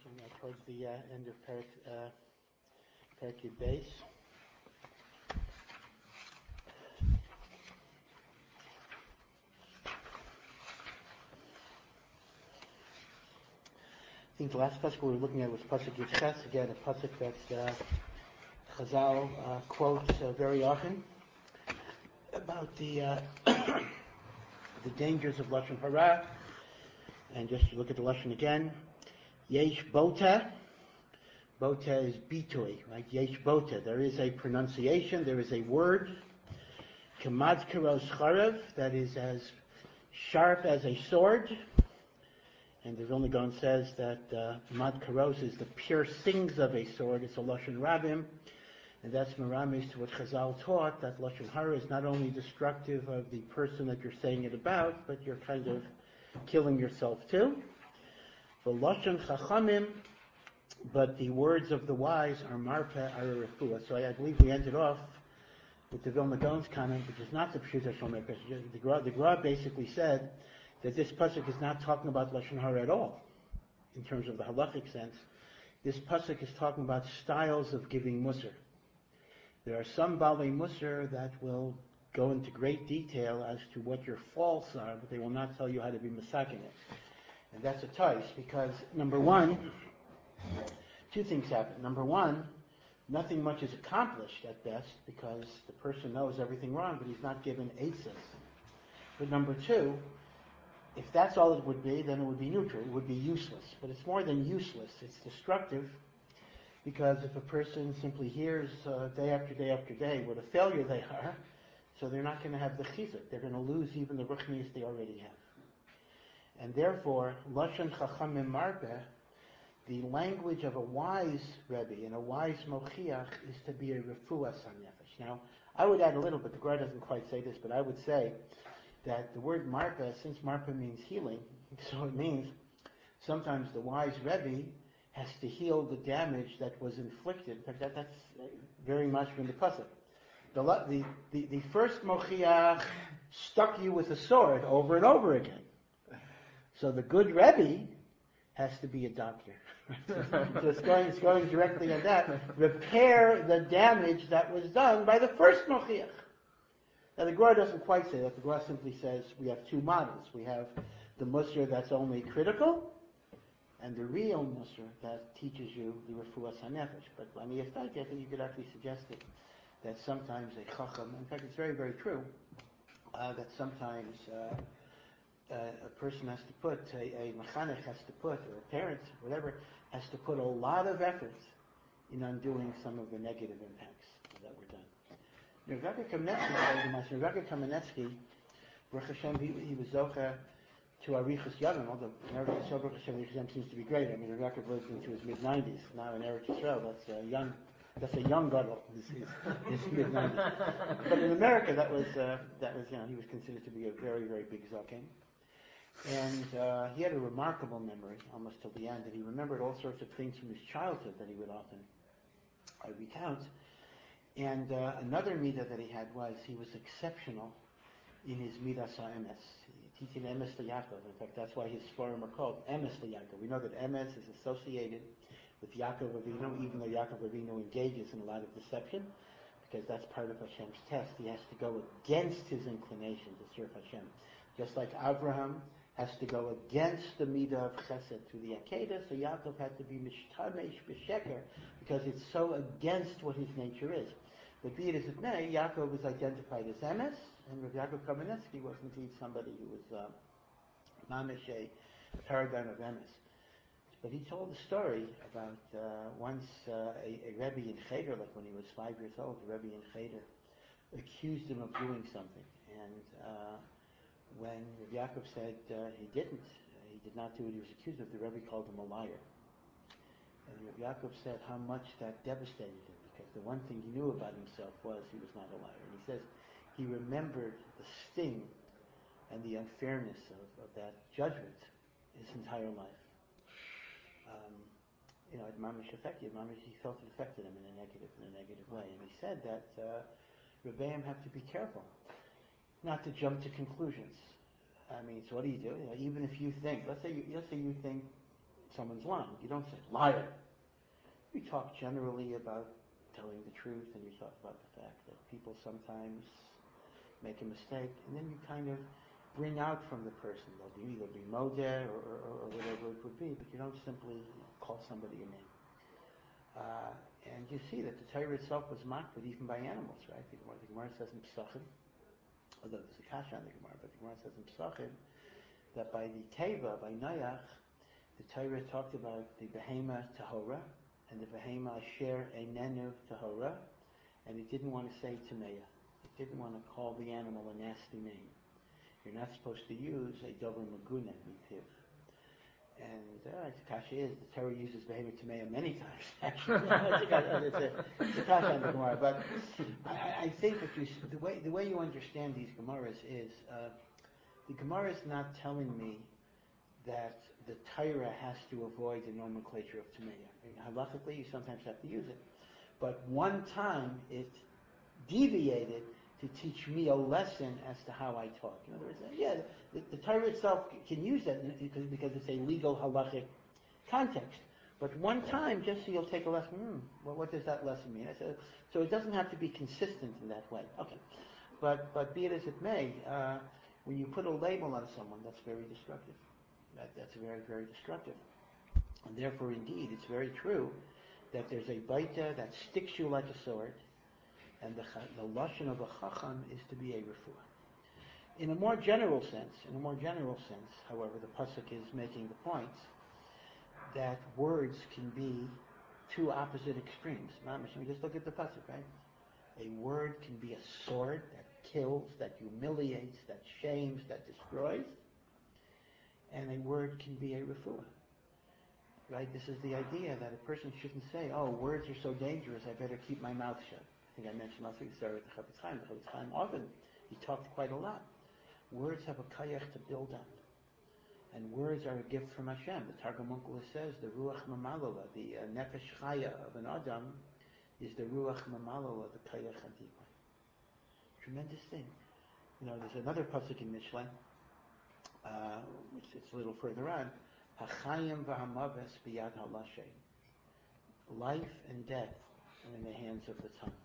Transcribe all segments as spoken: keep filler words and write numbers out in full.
you know, towards the uh, end of Perik, uh, Perik Yud Beis. I think the last pasuk we were looking at was pasuk Yud Ches, again a pasuk that uh, Chazal uh, quotes uh, very often about the uh, the dangers of lashon hara. And just to look at the lashon again, yesh bota. Bota is bitui, right? Yesh bota. There is a pronunciation. There is a word. Kamad karos charev, that is as sharp as a sword. And the Vilna Gaon says that uh, mad karos is the piercings of a sword. It's a lashon rabim, and that's meramis to what Chazal taught, that lashon hara is not only destructive of the person that you're saying it about, but you're kind of killing yourself too. For lashon chachamim, but the words of the wise are marpeh are a refuah. So I, I believe we ended off with the Vilna Gaon's comment, which is not the Pshuta Shomer Pesach. The Gra, the Gra basically said that this pasuk is not talking about lashon hara at all, in terms of the halachic sense. This pasuk is talking about styles of giving musar. There are some balei musar that will go into great detail as to what your faults are, but they will not tell you how to be masakin it. And that's a tais, because number one, two things happen. Number one, nothing much is accomplished at best, because the person knows everything wrong, but he's not given eitzes. But number two, if that's all it would be, then it would be neutral. It would be useless. But it's more than useless. It's destructive, because if a person simply hears uh, day after day after day what a failure they are, so they're not going to have the chizuk. They're going to lose even the ruchnius they already have. And therefore, lashon chachamim marpeh, the language of a wise Rebbe and a wise mochiach, is to be a refuah sanefesh. Now, I would add a little bit. The Gemara doesn't quite say this, but I would say that the word marpeh, since marpeh means healing, so it means sometimes the wise Rebbe has to heal the damage that was inflicted. In fact, that, that's very much from the pasuk. The, the, the, the first mochiach stuck you with a sword over and over again. So the good Rebbe has to be a doctor. So it's going, it's going directly on that. Repair the damage that was done by the first mochiach. Now the Gemara doesn't quite say that. The Gemara simply says we have two models. We have the musar that's only critical, and the real musar that teaches you the refuah sanefesh. But I mean, if I think you could actually suggest it, that sometimes a chacham, in fact it's very, very true, uh, that sometimes uh, uh, a person has to put, a, a mechanech has to put, or a parent, whatever, has to put a lot of effort in undoing some of the negative impacts that were done. Rebbe Kamenetsky, Rebbe Kamenetsky, Baruch Hashem, he, he was zocha to Arichas Yadam, although Eretz Yisrael, Baruch Hashem, Hashem seems to be great. I mean, Rebbe lived into his mid nineties. Now in Eretz Yisrael, that's a young, that's a young gadol. His, his mid nineties. But in America, that was uh, that was you know he was considered to be a very, very big zaken. And uh, he had a remarkable memory almost till the end, and he remembered all sorts of things from his childhood that he would often uh, recount. And uh, another midah that he had was he was exceptional in his midas ha'emes. Teaching emes Yaakov. In fact, that's why his sforim are called emes Yaakov. We know that emes is associated with Yaakov Avinu, even though Yaakov Avinu engages in a lot of deception, because that's part of Hashem's test. He has to go against his inclination to serve Hashem. Just like Abraham has to go against the midah of chesed through the Akedah, so Yaakov had to be mishtamesh b'sheker, because it's so against what his nature is. But be it as it may, Yaakov was identified as emes, and Rav Yaakov Kamenetsky was indeed somebody who was uh, mamish a paradigm of emes. But he told a story about uh, once uh, a, a Rebbe in Cheder, like when he was five years old, a Rebbe in Cheder accused him of doing something. And uh, when Rav Yaakov said uh, he didn't, uh, he did not do what he was accused of, the Rebbe called him a liar. And Rav Yaakov said how much that devastated him, because the one thing he knew about himself was he was not a liar. And he says he remembered the sting and the unfairness of, of that judgment his entire life. Um, you know, it mamish affected him. Mamish, he felt it affected him in a negative, in a negative way. And he said that uh, Rebbeim have to be careful not to jump to conclusions. I mean, so what do you do? You know, even if you think, let's say you, let's say you think someone's lying. You don't say, liar. You talk generally about telling the truth, and you talk about the fact that people sometimes make a mistake, and then you kind of bring out from the person. They'll be either be modeh or, or, or whatever it would be, but you don't simply call somebody a name. Uh, and you see that the Torah itself was mocked even by animals, right? The Gemara, the Gemara says in Pesachim, although there's a kasha on the Gemara, but the Gemara says in Pesachim that by the Teva, by Noach, the Torah talked about the behema tahora and the behema asher einenu tahora, and it didn't want to say tameya. It didn't want to call the animal a nasty name. You're not supposed to use a davar maguna mitiv. And uh, the kasha is the Torah uses behema tameya many times. Actually, it's a, it's a kasha on the Gemara. But I, I think that you, the way the way you understand these Gemaras is uh, the Gemara is not telling me that the Torah has to avoid the nomenclature of tameya. I mean, halachically, you sometimes have to use it, but one time it deviated to teach me a lesson as to how I talk. In other words, yeah, the, the Torah itself can use that because, because it's a legal halachic context. But one time, just so you'll take a lesson, hmm, well, what does that lesson mean? I said, so it doesn't have to be consistent in that way. Okay, but but be it as it may, uh, when you put a label on someone, that's very destructive. That, that's very, very destructive. And therefore, indeed, it's very true that there's a baita that sticks you like a sword, and the, the lashon of a chacham is to be a refuah. In a more general sense, in a more general sense, however, the pasuk is making the point that words can be two opposite extremes. We just look at the pasuk, right? A word can be a sword that kills, that humiliates, that shames, that destroys, and a word can be a refuah. Right? This is the idea that a person shouldn't say, "Oh, words are so dangerous, I better keep my mouth shut." I think I mentioned last week the story with the Chafetz Chaim. The Chafetz Chaim often, he talked quite a lot. Words have a kayach to build up. And words are a gift from Hashem. The Targum Onkelos says the ruach mamalola, the uh, nefesh chaya of an adam, is the ruach mamalola, the kayach hadibra. Tremendous thing. You know, there's another pasuk in Mishlei, uh, which it's a little further on. Hachayim v'hamaves biyad halashem. Life and death are in the hands of the tongue.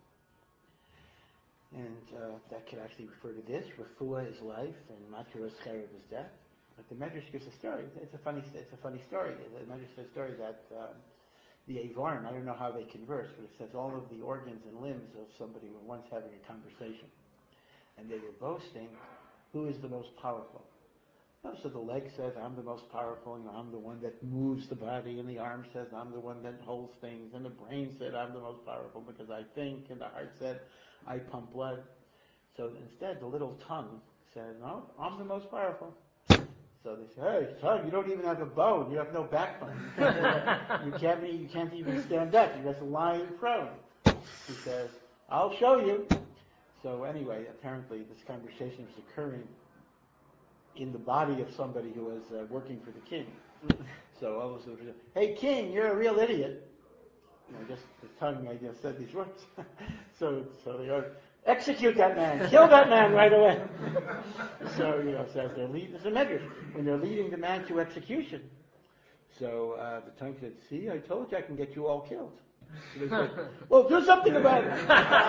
And uh, that could actually refer to this. Refuah is life, and maturos cherev is death. But the Medrash gives a story. It's a funny, it's a funny story. The Medrash says a story that uh, the Avarim, I don't know how they converse, but it says all of the organs and limbs of somebody were once having a conversation, and they were boasting, who is the most powerful? Oh, so the leg says, I'm the most powerful, you know, I'm the one that moves the body, and the arm says, I'm the one that holds things, and the brain said, I'm the most powerful because I think, and the heart said, I pump blood. So instead, the little tongue said, no, I'm the most powerful. So they say, hey, tongue, you don't even have a bone, you have no backbone. You can't, you can't even stand up, you're just lying prone. He says, I'll show you. So anyway, apparently this conversation was occurring in the body of somebody who was uh, working for the king. So all of a sudden, hey king, you're a real idiot. You know, just the tongue, I guess, said these words. so, so they go, execute that man, kill that man right away. So, you know, so as they're leading, it's a medrash, when they're leading the man to execution. So uh, the tongue said, see, I told you I can get you all killed. So they said, well, do something about it.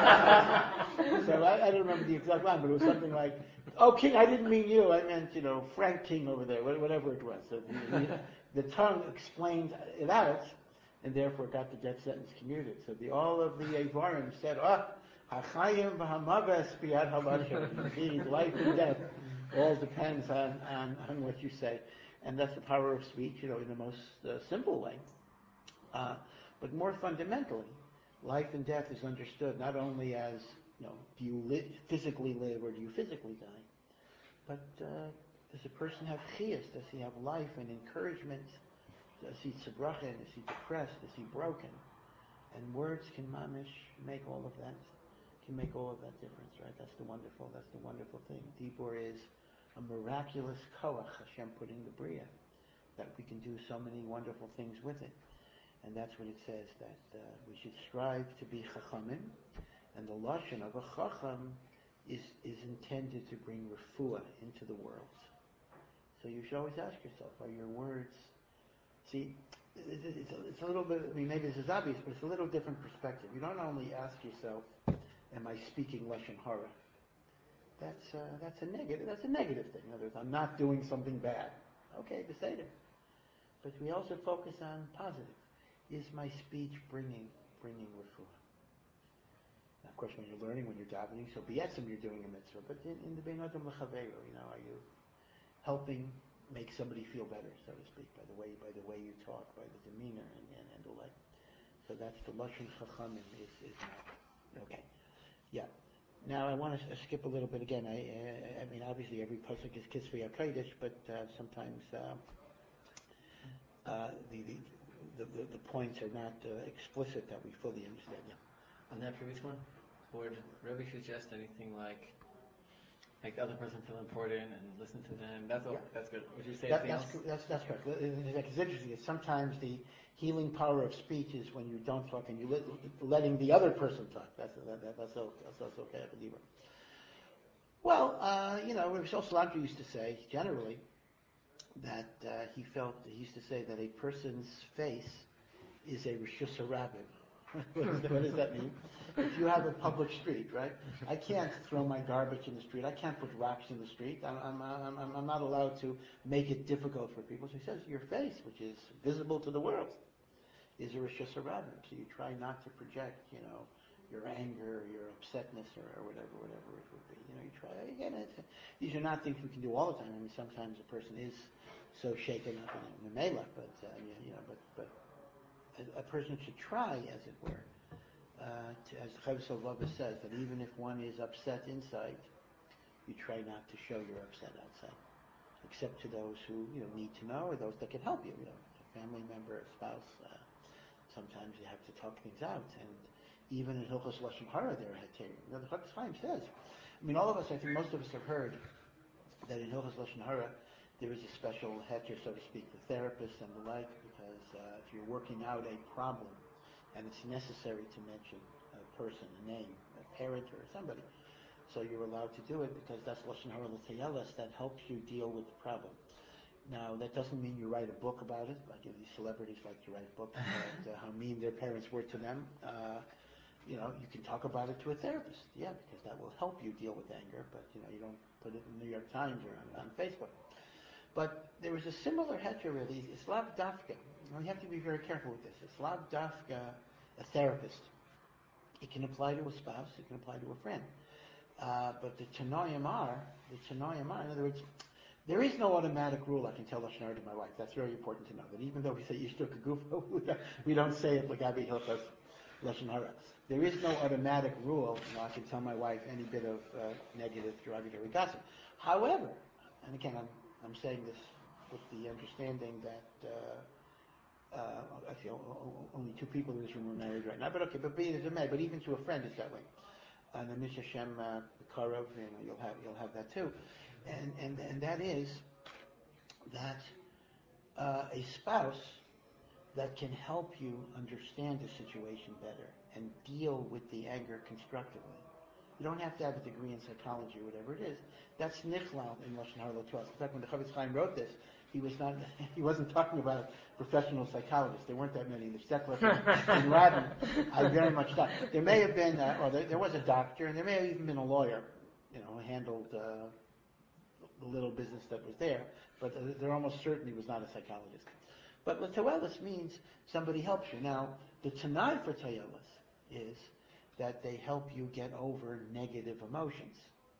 So I, I don't remember the exact line, but it was something like, oh, King, I didn't mean you. I meant, you know, Frank King over there, whatever it was. So the, the, the tongue explained it out, and therefore got the death sentence commuted. So the, all of the Avarim said, ah, hachayim v'hamaves biyad halashem. Indeed, life and death all depends on, on, on what you say. And that's the power of speech, you know, in the most uh, simple way. Uh, but more fundamentally, life and death is understood not only as, you know, do you li- physically live or do you physically die, but uh, does a person have chiyas? Does he have life and encouragement? Is he tzibrochen? Is he depressed? Is he broken? And words can mamish make all of that, can make all of that difference, right? That's the wonderful, that's the wonderful thing. Dibur is a miraculous koach Hashem put in the Bria, that we can do so many wonderful things with it. And that's what it says, that uh, we should strive to be chachamim, and the lashon of a chacham is, is intended to bring refuah into the world. So you should always ask yourself, are your words See, it's, it's, a, it's a little bit, I mean, maybe this is obvious, but it's a little different perspective. You don't only ask yourself, am I speaking Lashon Hara? That's, uh, that's a negative, that's a negative thing. In other words, I'm not doing something bad. Okay, beseder. But we also focus on positive. Is my speech bringing, bringing refuah? Now, of course, when you're learning, when you're davening, so b'yetzim you're doing a mitzvah. But in, in the bein adam l'chaveiro, you know, are you helping make somebody feel better, so to speak, by the way, by the way you talk, by the demeanor and, and, and the like. So that's the lashon chachamim is is not okay. Yeah. Now I want to skip a little bit again. I uh, I mean, obviously every pasuk is kisvei hakodesh, but uh, sometimes uh, uh, the, the the the points are not uh, explicit that we fully understand. Yeah. On that previous one, would Rebbe suggest anything like make the other person feel important and listen to them? That's all. Yeah. That's good. Would you say that, anything that's, else? That's that's correct. It's interesting. It's sometimes the healing power of speech is when you don't talk and you let, letting the other person talk. That's that, that, that's also, that's also okay. Well, uh, you know, Rabbi Shlomo Salanter used to say generally that uh, he felt he used to say that a person's face is a reshus harabim. What does, that, what does that mean? If you have a public street, right? I can't throw my garbage in the street. I can't put rocks in the street. I'm, I'm, I'm, I'm not allowed to make it difficult for people. So he says your face, which is visible to the world, is a reshus harabim. So you try not to project, you know, your anger, or your upsetness, or, or whatever, whatever it would be. You know, you try again. It's, these are not things we can do all the time. I mean, sometimes a person is so shaken up in the melee, but uh, you know, but but. A, a person should try, as it were, uh, to, as the Chavis Sovava says, that even if one is upset inside, you try not to show you're upset outside, except to those who you know need to know or those that can help you. You know, a family member, a spouse. Uh, sometimes you have to talk things out, and even in Hilchos Lashon Hara, there are heterim. You know, the Chafetz Chaim says. I mean, all of us, I think, most of us have heard that in Hilchos Lashon Hara there is a special heter, so to speak, for therapists and the like, because uh, if you're working out a problem and it's necessary to mention a person, a name, a parent, or somebody, so you're allowed to do it because that's Lashon Hara L'Tayeles, that helps you deal with the problem. Now, that doesn't mean you write a book about it, like you know, these celebrities like to write books about uh, how mean their parents were to them. Uh, you know, you can talk about it to a therapist, yeah, because that will help you deal with anger, but you know, you don't put it in the New York Times or on, on Facebook. But there was a similar heter really. It's lav dafka. You have to be very careful with this. It's lav dafka, a therapist. It can apply to a spouse. It can apply to a friend. Uh, but the Tanoim are, the Tanoim are, in other words, there is no automatic rule. I can tell Lashon Hara to my wife. That's very important to know. That even though we say Yishtok Gufa, we don't say it Lagabi Hilchos Lashon Hara. There is no automatic rule. You know, I can tell my wife any bit of uh, negative, derogatory gossip. However, and again, I'm I'm saying this with the understanding that uh, uh, I feel only two people in this room are married right now, but okay, but be it as it may, but even to a friend it's that way. And the Mish Hashem uh, Karov, you know, you'll have you'll have that too, and and and that is that uh, a spouse that can help you understand the situation better and deal with the anger constructively. You don't have to have a degree in psychology or whatever it is. That's nichlal in Lashon Hara L'Tuas. In fact, when the Chavetz Chaim wrote this, he was not he wasn't talking about professional psychologists. There weren't that many. The Steckler and Radin, I very much doubt. There may have been, uh, or there, there was a doctor, and there may have even been a lawyer, you know, who handled uh, the little business that was there. But uh, they're almost certain he was not a psychologist. But L'Tayeles means somebody helps you. Now, the Tanai for Tayeles is that they help you get over negative emotions.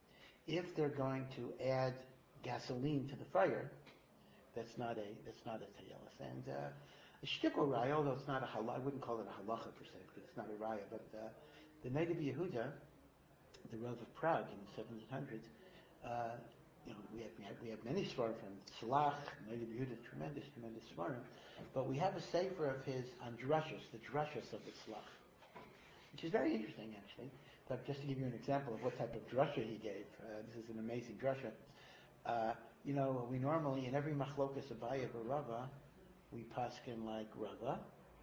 If they're going to add gasoline to the fire, that's not a that's not a tayeles. And uh, a shtickle raya, although it's not a halacha, I wouldn't call it a halacha per se, because it's not a raya, but uh, the Negav Yehuda, the Rav of Prague in the seventeen hundreds, uh, you know, we have, we have we have many svarim from Tzlach, Negav Yehuda, tremendous, tremendous svarim, but we have a sefer of his on drushos, the drushos of the Tzlach, which is very interesting, actually. But just to give you an example of what type of drasha he gave, uh, this is an amazing drasha. Uh, you know, we normally, in every machlokas Abaye or Rava, we paskin like Rava,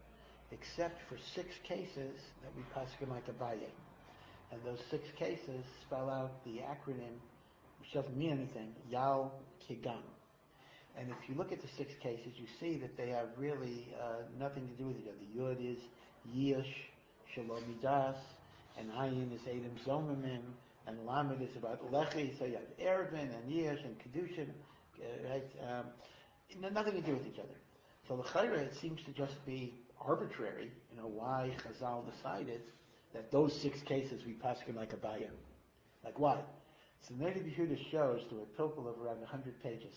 except for six cases that we paskin like Abaye. And those six cases spell out the acronym, which doesn't mean anything, Yal Kigam. And if you look at the six cases, you see that they have really uh, nothing to do with each other. Yud is Yish, Shalom Midas, and Ayin is Adam Zomerman, and Lamed is about Lechi. So you have Erevin and Yish and Kedushin, uh, right? Um, nothing to do with each other. So l'chayra, it seems to just be arbitrary, you know, why Chazal decided that those six cases we paskin like a bayah. Like why? So the Native Yehuda shows through a pilpul of around one hundred pages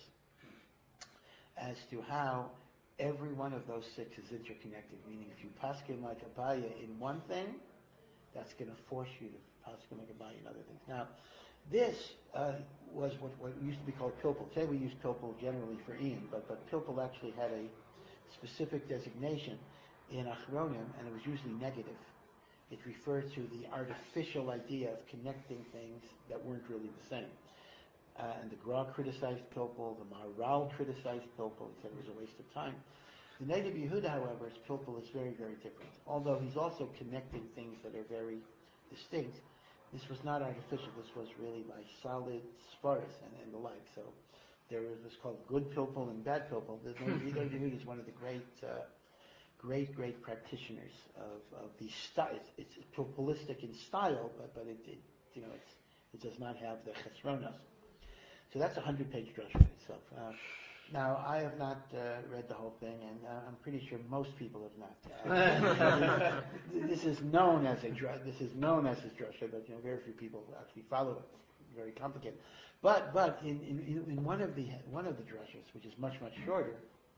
as to how every one of those six is interconnected, meaning if you paskin like a bayah in one thing, that's going to force you to paskin like a bayah in other things. Now, this uh, was what, what used to be called pilpul. Today we use pilpul generally for Ian, but, but pilpul actually had a specific designation in Achronim, and it was usually negative. It referred to the artificial idea of connecting things that weren't really the same. Uh, and the Gra criticized pilpul, the Maharal criticized pilpul, he said it was a waste of time. The Native Yehuda, however, his pilpul is very, very different. Although he's also connecting things that are very distinct, this was not artificial, this was really by solid svaris and, and the like. So there was what's called good pilpul and bad pilpul. The Native Yehuda is one of the great uh, great, great practitioners of, of the style. It's, it's pilpulistic in style, but, but it, it, you know, it's, it does not have the chesronos. So that's a hundred-page drush in itself. Uh, now, I have not uh, read the whole thing, and uh, I'm pretty sure most people have not. Uh, this is known as a drush. This is known as a drusha, but you know, very few people actually follow it. It's very complicated. But, but in, in, in one of the one of the drushas, which is much, much shorter,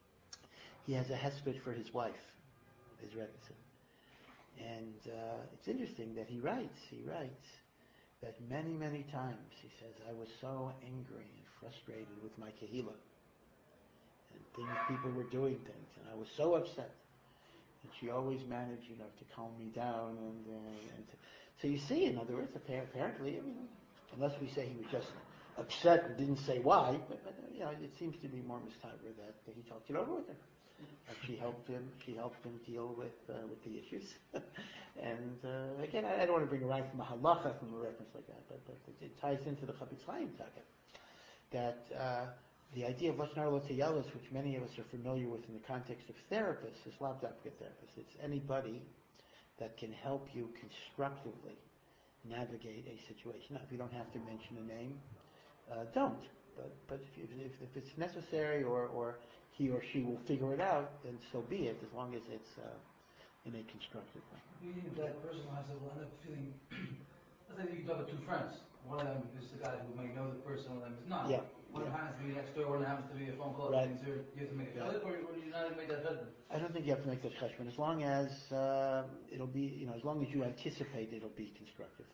he has a hesped for his wife, his Rebbetzin. And uh, it's interesting that he writes, he writes that many, many times, he says, I was so angry and frustrated with my Kehillah. And things, people were doing things, and I was so upset. And she always managed, you know, to calm me down. And, uh, and to, so you see, in other words, apparently, I mean, unless we say he was just upset and didn't say why, but, but you know, it seems to be more mistaber that, that he talked it over with her. And she helped him. She helped him deal with uh, with the issues. and uh, again, I, I don't want to bring a right from a halacha from a reference like that, but, but it, it ties into the Chafetz Chaim taka. That uh, the idea of lashon hara lo teyalos, which many of us are familiar with in the context of therapists, is lav dafka therapists. It's anybody that can help you constructively navigate a situation. Now, if you don't have to mention a name, uh, don't. But but if, if, if it's necessary, or, or he or she will figure it out, then so be it, as long as it's uh, in a constructive way. Even if that person has to end up feeling, let's say you talk to two friends. One of them is the guy who may know the person, one of them is not. Yeah. One yeah. happens to be next door, one happens to be a phone call. Right. So you have to make a Right. judgment, or, or you not make that judgment? I don't think you have to make that judgment. As long as uh, it'll be, you know, as long as you anticipate it'll be constructive.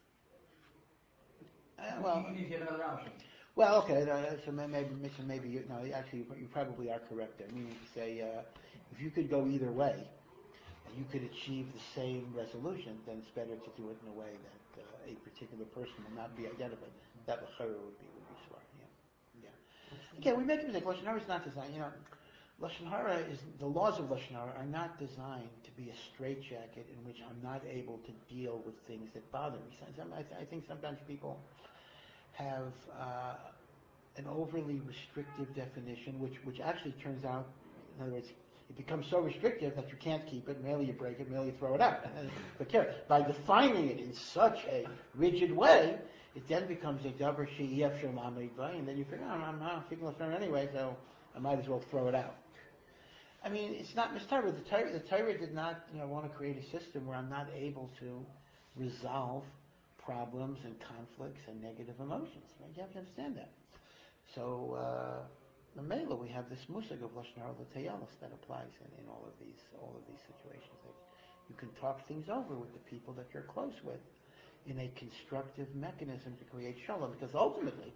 Uh, well, you need to get another option. Well, okay, uh, so maybe, so maybe you, no, actually, you, you probably are correct there. Meaning to say, uh, if you could go either way, and you could achieve the same resolution, then it's better to do it in a way that uh, a particular person will not be identified. That l'chayra would be would be smart. Yeah, yeah. Again, we make a mistake. Lashon hara is not designed. You know, lashon hara is the laws of lashon hara are not designed to be a straitjacket in which I'm not able to deal with things that bother me. Some, I, th- I think sometimes people have uh, an overly restrictive definition, which, which actually turns out, in other words, it becomes so restrictive that you can't keep it, merely you break it, merely you throw it out. But care, by defining it in such a rigid way, it then becomes a davar she'ef shel ma'amid vay, and then you figure, oh, I'm not speaking Lashon anyway, so I might as well throw it out. I mean, it's not mistaber. The Torah, the Torah did not, you know, want to create a system where I'm not able to resolve problems and conflicts and negative emotions. Right? You have to understand that. So, uh, the Mela, we have this musig of lashon hara lo teyalos that applies in, in all of these all of these situations. That you can talk things over with the people that you're close with in a constructive mechanism to create shalom. Because ultimately,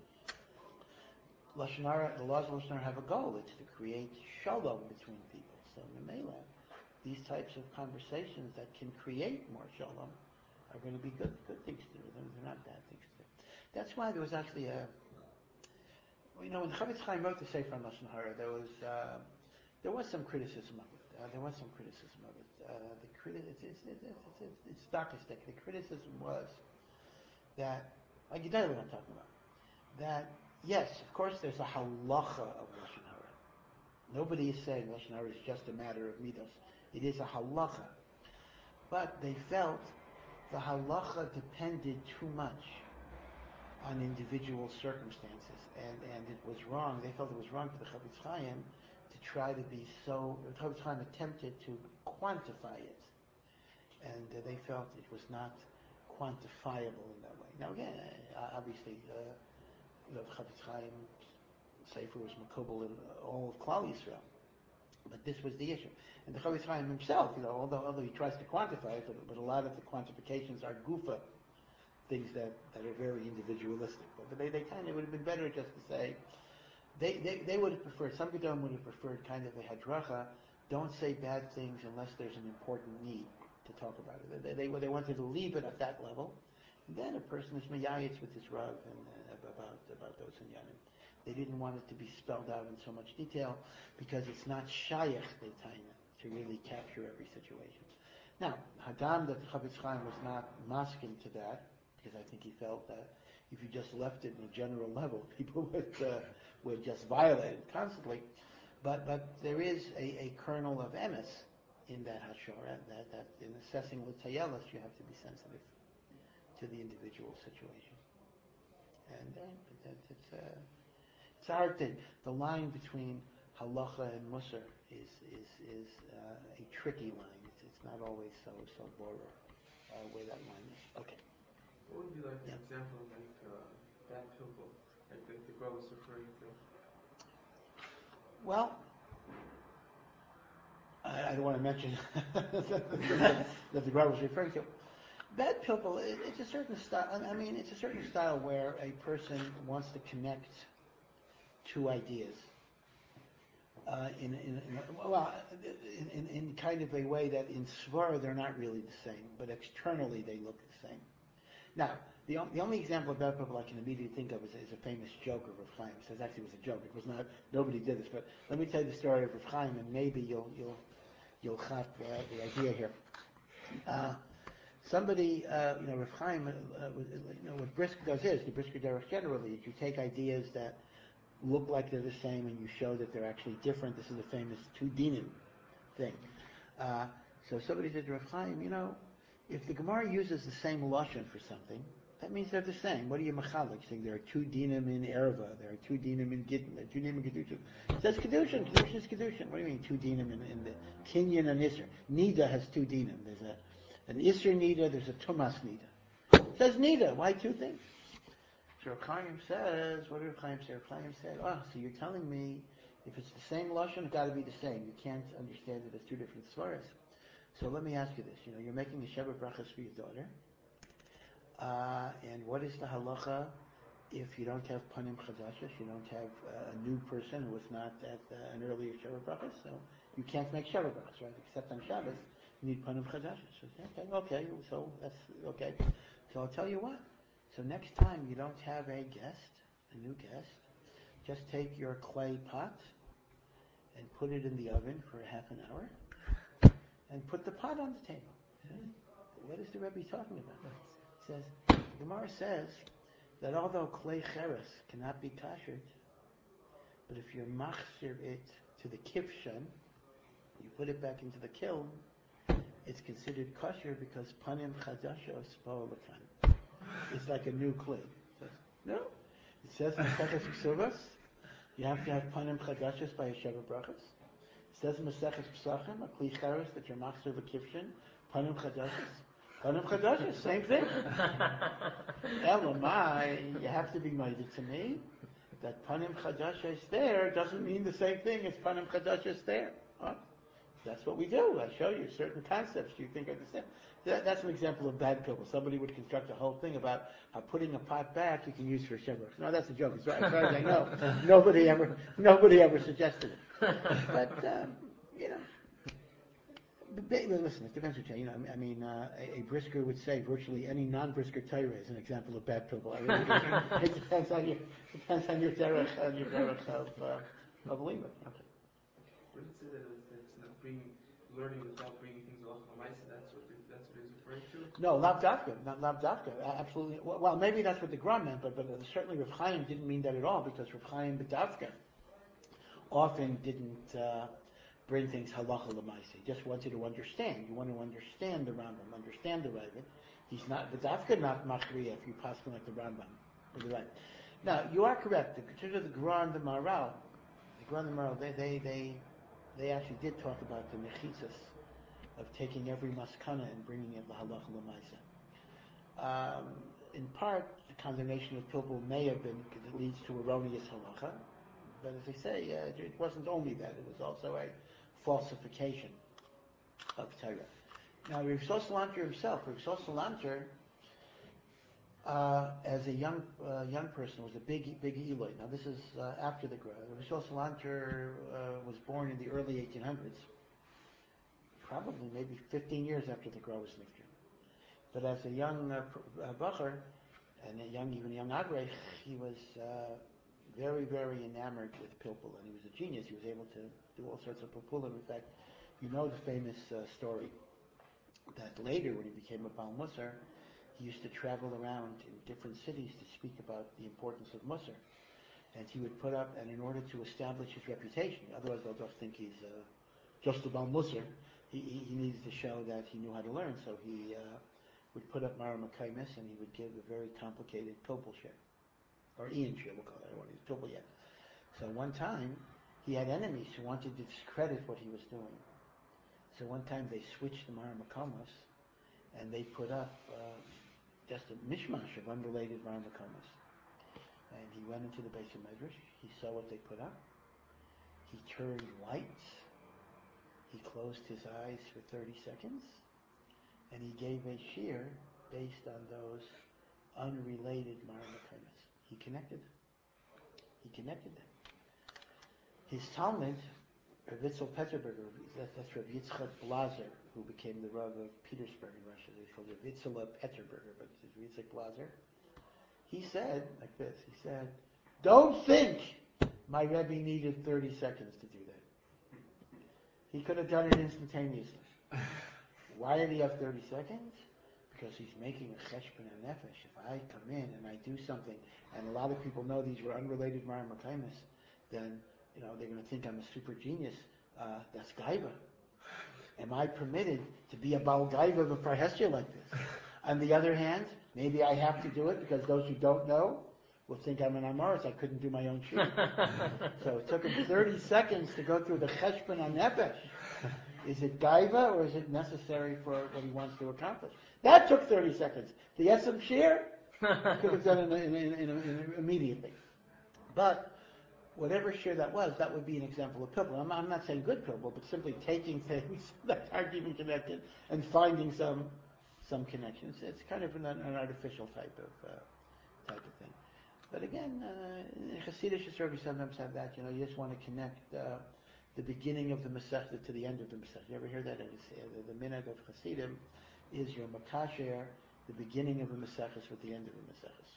lashon hara, the laws of lashon hara have a goal. It's to create shalom between people. So, the Mela, these types of conversations that can create more shalom are going to be good good things to do. They're not bad things to do. That's why there was actually a, you know, when Chafetz Chaim wrote the Sefer on Lashon Hara, there was uh, there was some criticism of it. Uh, there was some criticism of it. Uh, the criti- it's it's it's it's, it's, it's stochastic. The criticism was that, like you know what I'm talking about, that yes, of course, there's a halacha of Lashon Hara, Nobody is saying Lashon Hara is just a matter of midos. It is a halacha. But they felt the halacha depended too much on individual circumstances, and, and it was wrong. They felt it was wrong for the Chafetz Chaim to try to be so. The Chafetz Chaim attempted to quantify it, and uh, they felt it was not quantifiable in that way. Now again, uh, obviously, uh, the Chafetz Chaim Sefer was makubal in all of Klal Yisrael, but this was the issue. And the Chafetz Chaim himself, you know, although although he tries to quantify it, but, but a lot of the quantifications are gufa, things that, that are very individualistic. But they, they kind of would have been better just to say, they, they, they would have preferred, some Gedolim would have preferred kind of a hadracha, don't say bad things unless there's an important need to talk about it. They, they, they wanted to leave it at that level. And then a person is miyayitz with his rav and uh, about, about those inyanim. They didn't want it to be spelled out in so much detail because it's not shayach deitaina to really capture every situation. Now, Hadam that the Chafetz Chaim was not masking to that, because I think he felt that if you just left it in a general level, people would uh, would just violate it constantly. But but there is a, a kernel of emes in that hashora, that, that in assessing l'tayelis you have to be sensitive to the individual situation. And uh, it's, uh, it's a hard thing. The line between halacha and musar is is is uh, a tricky line. It's, it's not always so so borer uh, where that line is. Okay. What would be like an Yeah. example of like uh, bad pilpul, like the, the girl was referring to? Well, I, I don't want to mention that the Gemara was referring to. Bad pilpul, it, it's a certain style. I mean, it's a certain style where a person wants to connect two ideas uh, in, in, in well, in, in, in kind of a way that in svara they're not really the same, but externally they look the same. Now, the, the only example of bad pilpul I can immediately think of is, is a famous joke of Rav Chaim. It says actually it was a joke. It was not. Nobody did this, but let me tell you the story of Rav Chaim, and maybe you'll you'll you'll have uh, the idea here. Uh, somebody, uh, you know, Rav Chaim, uh, was, you know, what Brisker does is the Brisker Derech generally is you take ideas that look like they're the same and you show that they're actually different. This is the famous two dinim thing. Uh, so somebody said to Rav Chaim, you know, if the Gemara uses the same lashon for something, that means they're the same. What are you machalik? Saying there are two dinim in erva, there are two dinim in gittin, there are two dinim in kedushin. It says kedushin. Kedushin is kedushin. What do you mean two dinim in, in the kinyan and isser? Nida has two dinim. There's a an isser nida. There's a tumas nida. It says nida. Why two things? So Rav Chaim says, what did Rav Chaim say? Rav Chaim said, oh, so you're telling me if it's the same lashon, it's got to be the same. You can't understand it as two different svaras. So let me ask you this. You know, you're making a Sheva Brachas for your daughter. Uh, and what is the halacha if you don't have Panim Chadashas, you don't have uh, a new person who was not at uh, an earlier Sheva Brachas? So you can't make Sheva Brachas, right? Except on Shabbos, you need Panim Chadashas. So, okay, okay, so that's okay. So I'll tell you what. So next time you don't have a guest, a new guest, just take your clay pot and put it in the oven for a half an hour. And put the pot on the table. What is the Rebbe talking about? It says, the Gemara says that although clay cheres cannot be kashered, but if you're machzir it to the kivshan, you put it back into the kiln, it's considered kosher because panim chadashos ba'olakan. It's like a new clay. It says, no. It says in Maseches Ksubas, you have to have panim chadashos by a Sheva Brachas. It says in Maseches Pesachim, a kli cheres that you're machzir v'kivshin, panim chadashos. Panim chadashos, same thing. Elamai, you have to be minded to me that panim chadashos there doesn't mean the same thing as panim chadashos there. Huh? That's what we do. I show you certain concepts you think are the same. That, that's an example of bad pilpul. Somebody would construct a whole thing about how putting a pot back you can use for a shever. No, that's a joke. As far as I know, nobody ever, nobody ever suggested it. But um, you know, but, listen, it depends what you. You know, I mean, uh, a, a brisker would say virtually any non-brisker Torah is an example of bad pilpul. I mean, it, it depends on your, depends on your derech, on your derech of uh, of lima. Okay. What did it say that it's, it's not bringing, learning without bringing things off the mice? That's what it, that's what it's referring to. No, lav dafka, not lav dafka. Absolutely. Well, well, maybe that's what the Gram meant, but but certainly Rav Chaim didn't mean that at all because Rav Chaim b'dafka often didn't uh, bring things halacha l'maaseh. He just wanted to understand. You want to understand the Rambam, understand the Ravid. He's not, the dafka not machriya if you pass him like the Rambam. Or the right. Now, you are correct. Consider the Gra and the Maharal. The Gra and the Maharal, they, they, they, they actually did talk about the mechitzas of taking every maskana and bringing it halacha l'maaseh. Um, in part, the condemnation of pilpul may have been because it leads to erroneous halacha. But as I say, uh, it wasn't only that; it was also a falsification of Torah. Now, Rav Shlomo Salanter himself, Rav Shlomo Salanter, uh, as a young uh, young person, was a big big Eloi. Now, this is uh, after the Gra. Rav Shlomo Salanter uh, was born in the early eighteen hundreds, probably maybe fifteen years after the Gra was nifter. But as a young uh, uh, bacher, and a young even young agrech, he was uh, very very enamored with pilpul, and he was a genius. He was able to do all sorts of pilpulim. In fact, you know the famous uh, story that later, when he became a Baal Musar, he used to travel around in different cities to speak about the importance of Musar. And he would put up, and in order to establish his reputation, otherwise they'll just think he's uh, just a Baal Musar, he, he, he needs to show that he knew how to learn. So he uh, would put up Mara Makaimis, and he would give a very complicated pilpul share. Or Ian share, we'll call it. I don't want to use pilpul yet. So one time, he had enemies who wanted to discredit what he was doing. So one time they switched the Mara Makamos, and they put up uh, just a mishmash of unrelated Mara Makamos. And he went into the base of Medrash, he saw what they put up, he turned white, he closed his eyes for thirty seconds, and he gave a shir based on those unrelated Mara Makamos. He connected them. He connected them. His Talmud, Rav Itzel Petterberger, that's Rav Yitzchak Blazer, who became the Rav of Petersburg in Russia. They called Rav Itzel Petterberger, but it's Rav Yitzchak Blazer. He said, like this, he said, don't think my Rebbe needed thirty seconds to do that. He could have done it instantaneously. Why did he have thirty seconds? Because he's making a cheshbon nefesh. If I come in and I do something, and a lot of people know these were unrelated Mara Makaimis, then you know, they're going to think I'm a super genius. Uh, that's gaiva. Am I permitted to be a Baal gaiva b'far hestia like this? On the other hand, maybe I have to do it because those who don't know will think I'm an Amoris. I couldn't do my own shir. So it took him thirty seconds to go through the cheshbon on nefesh. Is it gaiva or is it necessary for what he wants to accomplish? That took thirty seconds. The Esem shir could have done it in, in, in, in, immediately. But whatever share that was, that would be an example of pilpul. I'm, I'm not saying good pilpul, but simply taking things that aren't even connected and finding some some connections. It's kind of an, an artificial type of uh, type of thing. But again, uh, Hasidic historians sometimes have that. You know, you just want to connect uh, the beginning of the Masechta to the end of the Masechta. You ever hear that? The, the minhag of Hasidim is your makasher, the beginning of the Masechta with the end of the Masechta.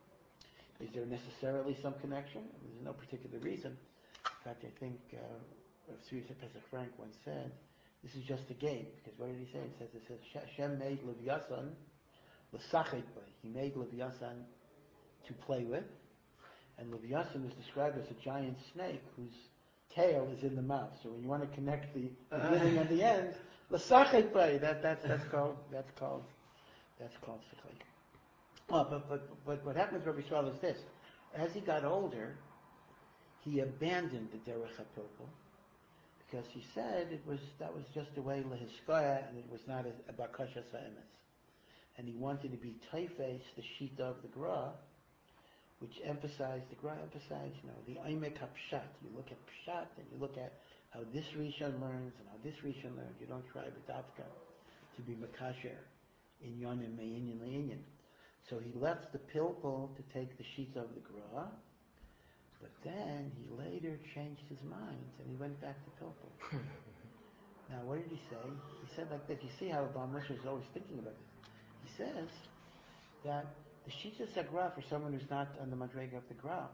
Is there necessarily some connection? There's no particular reason. In fact, I think uh, Tzvi Pesach Frank once said, this is just a game. Because what did he say? It says, it says Hashem made Leviathan l'sachek by. He made Leviathan to play with. And Leviathan is described as a giant snake whose tail is in the mouth. So when you want to connect the beginning and the end, l'sachek by, that, that's, that's called, that's called, that's called sachek. Well, but, but, but what happened with Rabbi Yisrael is this. As he got older, he abandoned the Derech HaPilpul because he said it was that was just a way lehiskaya and it was not a, a bakashas ha'emes. And he wanted to be taifes, the shita of the Gra, which emphasized, the Gra emphasized, you know, the Aimek HaPshat. You look at Pshat and you look at how this Rishon learns and how this Rishon learns. You don't try b'davka to be makasher in yonim me'inyan le'inyan. So he left the pilpul to take the sheets of the Gra, but then he later changed his mind and he went back to pilpul. Now, what did he say? He said like this. You see how Baal Moshe is always thinking about this. He says that the sheets of the Gra for someone who's not on the madrega of the Gra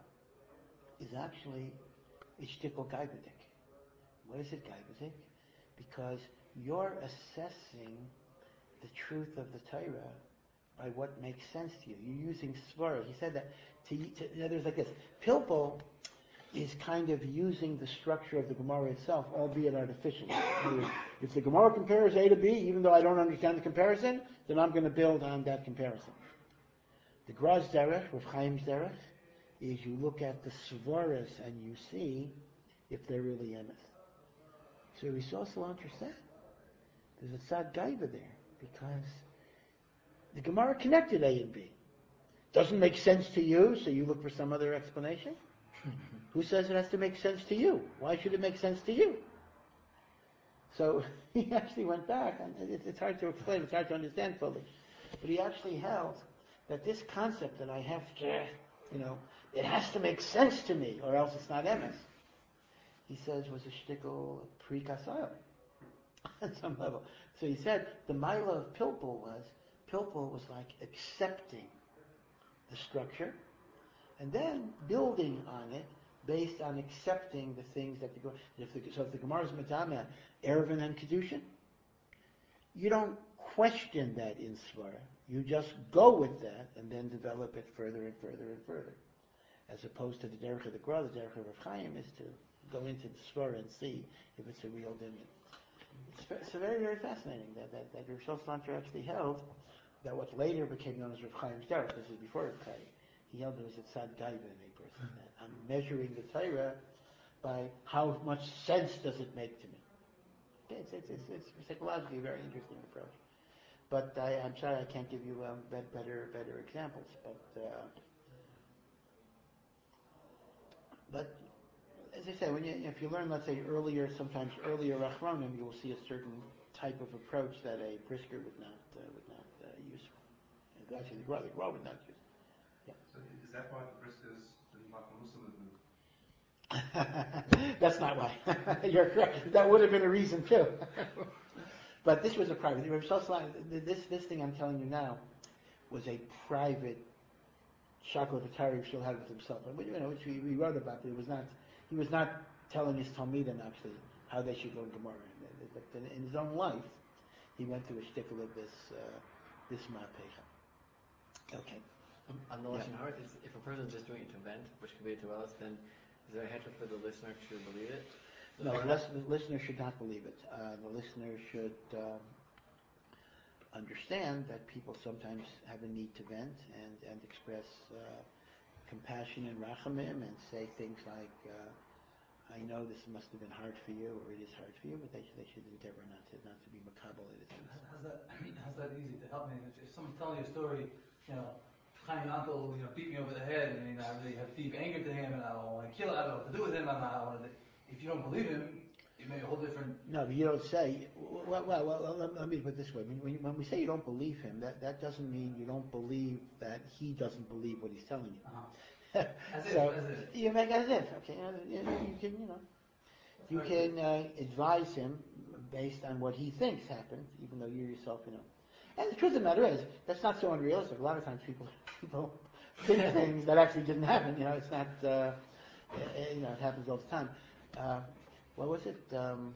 is actually ishtikol gaibadik. What is it gaibadik? Because you're assessing the truth of the Torah by what makes sense to you. You're using svara. He said that to, to in other words, like this. Pilpul is kind of using the structure of the Gemara itself, albeit artificially. If the Gemara compares A to B, even though I don't understand the comparison, then I'm going to build on that comparison. The Graz Derech, Rav Chaim's Derech, is you look at the Svaras and you see if they're really emes. So we saw Salanter said, there's a Tzad Gaiva there, because the Gemara connected A and B. Doesn't make sense to you, so you look for some other explanation. Who says it has to make sense to you? Why should it make sense to you? So he actually went back, and it's, it's hard to explain, it's hard to understand fully. But he actually held that this concept that I have to, you know, it has to make sense to me, or else it's not emes. He says was a shtickle pre-kasayel at some level. So he said the mila of Pilpul was, Pilpul was like accepting the structure, and then building on it based on accepting the things that the if the so if the Gemara is Madama, Erevin and Kedushin, you don't question that in Svara. You just go with that and then develop it further and further and further. As opposed to the Derech of the Gra, the Derech of Rav Chaim is to go into the Svara and see if it's a real dimon. It's, it's very, very fascinating that that, that Rav Shoslanter actually held that what later became known as Rav Chaim's Derech, this is before Rav Chaim, he held it as a Tzad Gaiva in a person. That I'm measuring the Torah by how much sense does it make to me. Okay, it's, it's, it's, it's psychologically a very interesting approach. But I, I'm sorry I can't give you um, better better examples. But uh, but as I say, when you, if you learn, let's say earlier, sometimes earlier Achronim, you will see a certain type of approach that a Brisker would not uh, would not uh, use. Actually, the Gra, the Gra would not use. Yeah. So is that why the Briskers didn't like the Muslim movement? That's not why. You're correct. That would have been a reason too. But this was a private. This this thing I'm telling you now was a private shakla v'tari still had with himself, you know, which we, we wrote about. But it was not. He was not telling his talmidim actually how they should learn Gemara. But in his own life, he went through a shtickle of this uh, this ma'apecha. Okay. Um, on the Lashon Yeah. Hara, is- if a person is just doing it to vent, which could be to us, then is there a heter for the listener to believe it? No, Or the, not? lis- the listener should not believe it. Uh, the listener should um, understand that people sometimes have a need to vent and, and express uh, compassion and rachamim and say things like, uh, I know this must have been hard for you, or it is hard for you, but they, should- they should endeavor not to not to be makabel it. How's that, how's that easy to help me? If, if someone's telling you a story, you know, Chaim uncle, you know, beat me over the head, and you know, I really have deep anger to him, and I don't want to kill him, I don't know what to do with him, I'm not, I want to, if you don't believe him, it may be a whole different... No, but you don't say, well, well, well let, let me put it this way. When, when, when we say you don't believe him, that, that doesn't mean you don't believe that he doesn't believe what he's telling you. Uh-huh. As if, so as if. you make as if, okay, uh, you, you can, you know, you can uh, advise him based on what he thinks happened, even though you yourself, you know. And the truth of the matter is, that's not so unrealistic. A lot of times people people think things that actually didn't happen. You know, it's not, uh, uh, you know, it happens all the time. Uh, what was it? Um,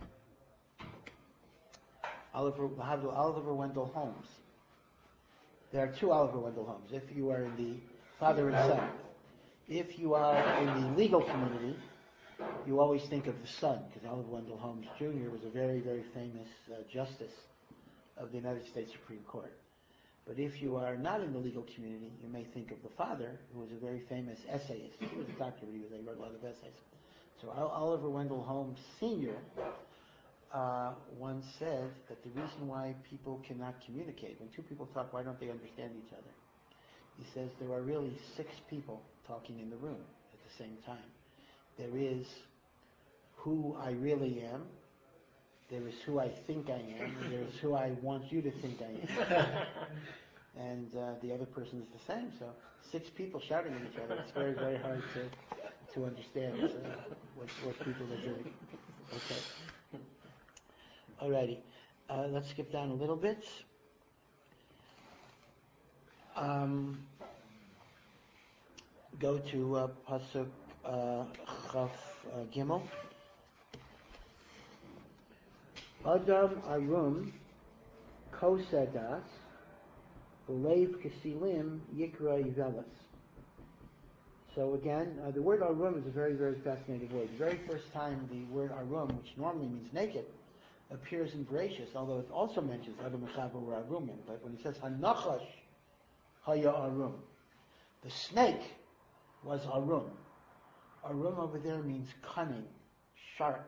Oliver Oliver Wendell Holmes. There are two Oliver Wendell Holmes. If you are in the father and son, if you are in the legal community, you always think of the son, because Oliver Wendell Holmes Junior was a very, very famous uh, justice of the United States Supreme Court. But if you are not in the legal community, you may think of the father, who was a very famous essayist. He was a doctor, but he, was, he wrote a lot of essays. So Oliver Wendell Holmes Senior uh, once said that the reason why people cannot communicate, when two people talk, why don't they understand each other? He says there are really six people talking in the room at the same time. There is who I really am, there is who I think I am, and there is who I want you to think I am. And uh, the other person is the same. So six people shouting at each other, it's very, very hard to to understand uh, what, what people are doing. Okay. Alrighty. Uh, let's skip down a little bit. Um, go to uh, Pasuk uh, Chaf uh, Gimel. Adam Arum Kosadas Ulev Kesilim Yikra Yivelas. So again, uh, the word arum is a very, very fascinating word. The very first time the word arum, which normally means naked, appears in Bereshis, although it also mentions Adam and Chava were arumin. But when it says hanachash haya arum, the snake was arum. Arum over there means cunning, sharp.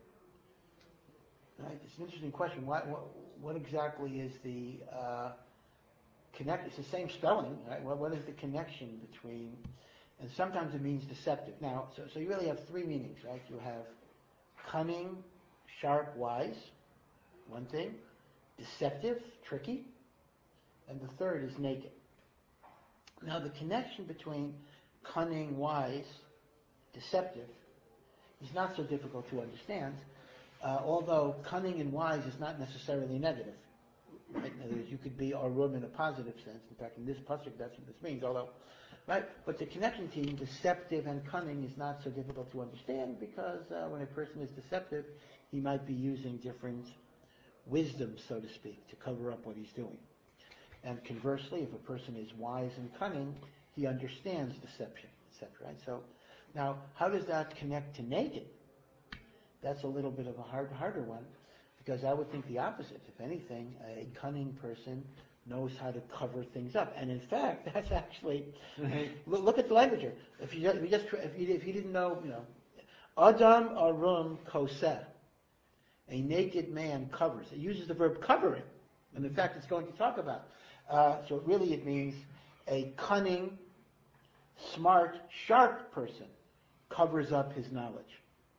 Right? It's an interesting question. What, what, what exactly is the uh, connect? It's the same spelling, right? What, what is the connection between? And sometimes it means deceptive. Now, so, so you really have three meanings, right? You have cunning, sharp, wise, one thing. Deceptive, tricky. And the third is naked. Now, the connection between cunning, wise, deceptive is not so difficult to understand, uh, although cunning and wise is not necessarily negative. Right? In other words, you could be arum in a positive sense. In fact, in this pasuk, that's what this means. Although, right? But the connection between deceptive and cunning is not so difficult to understand because uh, when a person is deceptive, he might be using different wisdom, so to speak, to cover up what he's doing. And conversely, if a person is wise and cunning, he understands deception, et cetera. Right? So, now, how does that connect to naked? That's a little bit of a hard, harder one, because I would think the opposite. If anything, a cunning person knows how to cover things up, and in fact, that's actually look, look at the language here. If you, if you just if you, if you didn't know, you know, Adam arum koseh, a naked man covers. It uses the verb covering, and in fact, it's going to talk about. Uh, so really, it means a cunning, smart, sharp person covers up his knowledge.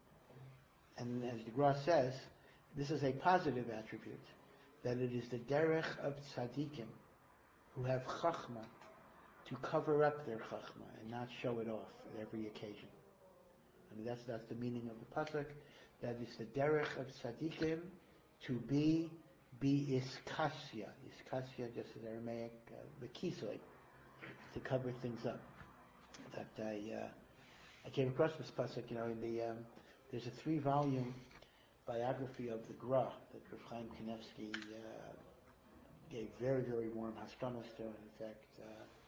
And as the Gra says, this is a positive attribute, that it is the derech of tzaddikim who have chachma to cover up their chachma and not show it off at every occasion. I mean, that's that's the meaning of the pasuk. That is the derech of tzaddikim to be be iskasya. Iskasya, just as Aramaic, uh, the kisoi, to cover things up. That I uh, I came across this pasuk, you know, in the um, there's a three-volume biography of the Gra that Rav Chaim Kanevsky uh, gave very, very warm haskamas to. And in fact, uh,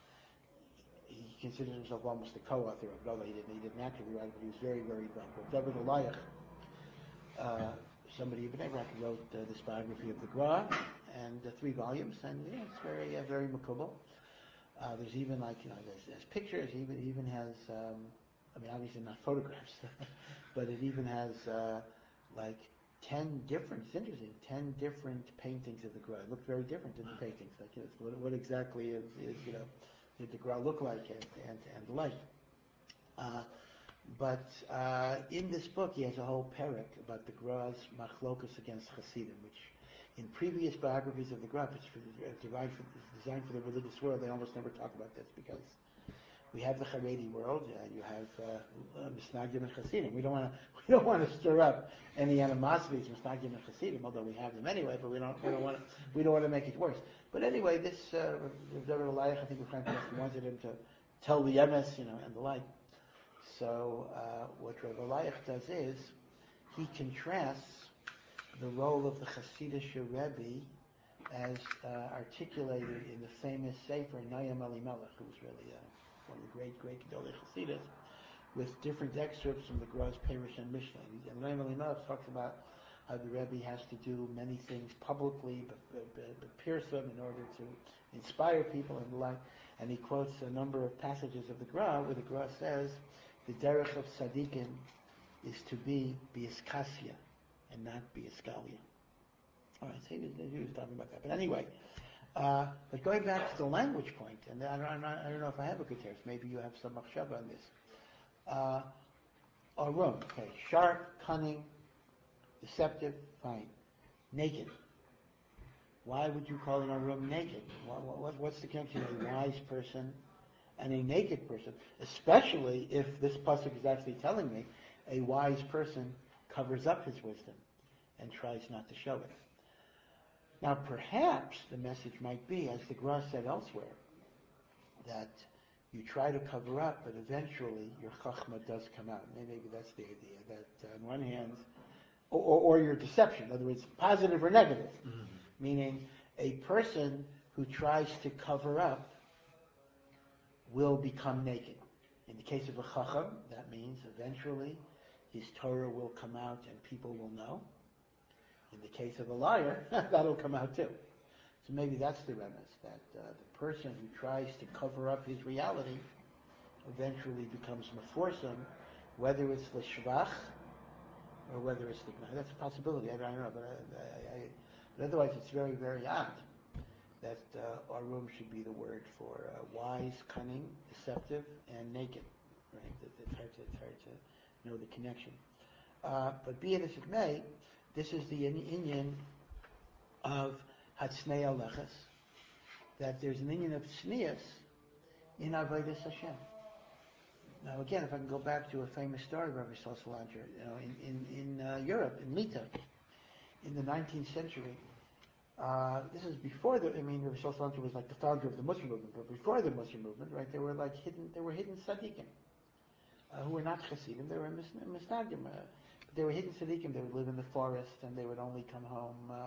he considered himself almost a co-author of it, although he didn't, he didn't actually write it, but he was very, very involved. But David Eliach, uh, somebody in Bnei Brak, wrote uh, this biography of the Gra, and uh, three volumes, and yeah, it's very, uh, very makubal. Uh, there's even like, you know, there's, there's pictures, he even, even has, um, I mean, obviously not photographs, but it even has uh, like ten different, it's interesting, ten different paintings of the Gra. It looked very different in the paintings. Like, you know, what, what exactly is, is, you know, did the Gra look like and, and, and the like. Uh, but uh, in this book, he has a whole parak about the Gra's machlokus against Hasidim, which in previous biographies of the Gra, it's for, it's designed for, it's designed for the religious world, they almost never talk about this because we have the Haredi world, and you have Misnagdim uh, and Hasidim. We don't want to we don't want to stir up any animosities Misnagdim and Hasidim, although we have them anyway. But we don't we don't want to we don't want to make it worse. But anyway, this uh, David Eliach, I think Rav Chaim Kanevsky wanted him to tell the emes, you know, and the like. So uh, what Rav Eliach does is he contrasts the role of the Hasidic Rebbe as uh, articulated in the famous Sefer Nayam Elimelech, who was really a one of the great, great Gedolei Chasidus, with different excerpts from the Gra's Perush and Mishnah. And Nayam Elimelech talks about how the Rebbe has to do many things publicly, but, but, but, but pierce them in order to inspire people and the like. And he quotes a number of passages of the Gra, where the Gra says, the derech of tzaddikim is to be biiskasya and not biiskalia. All right, so he was, he was talking about that. But anyway, Uh, but going back to the language point, and I don't, I don't know if I have a good text, maybe you have some machshava on this. Uh, arum, okay, sharp, cunning, deceptive, fine. Naked. Why would you call an arum naked? What, what, what's the connection between a wise person and a naked person? Especially if this pasuk is actually telling me a wise person covers up his wisdom and tries not to show it. Now, perhaps the message might be, as the Gra said elsewhere, that you try to cover up, but eventually your chachma does come out. Maybe that's the idea, that uh, on one hand, or, or, or your deception, in other words, positive or negative, mm-hmm. meaning a person who tries to cover up will become naked. In the case of a chacham, that means eventually his Torah will come out and people will know. In the case of a liar, that'll come out too. So maybe that's the premise, that uh, the person who tries to cover up his reality eventually becomes meforsam, whether it's the shvach or whether it's the gnai. That's a possibility. I don't know, but, I, I, I, but otherwise, it's very, very odd that uh, our room should be the word for uh, wise, cunning, deceptive, and naked. Right? It's hard to, it's hard to know the connection. Uh, but be it as it may, this is the inyan of Hatznei Aleches, that there's an inyan of tznius in Avodas Hashem. Now again, if I can go back to a famous story of Rabbi Shlomo Salanter, you know, in, in, in uh, Europe, in Lita, in the nineteenth century, uh, this is before the, I mean, Rabbi Shlomo Salanter was like the founder of the Muslim movement, but before the Muslim movement, right, there were like hidden, there were hidden tzaddikim, uh, who were not chassidim, they were misnagim, uh, but they were hidden tzaddikim, they would live in the forest, and they would only come home, uh,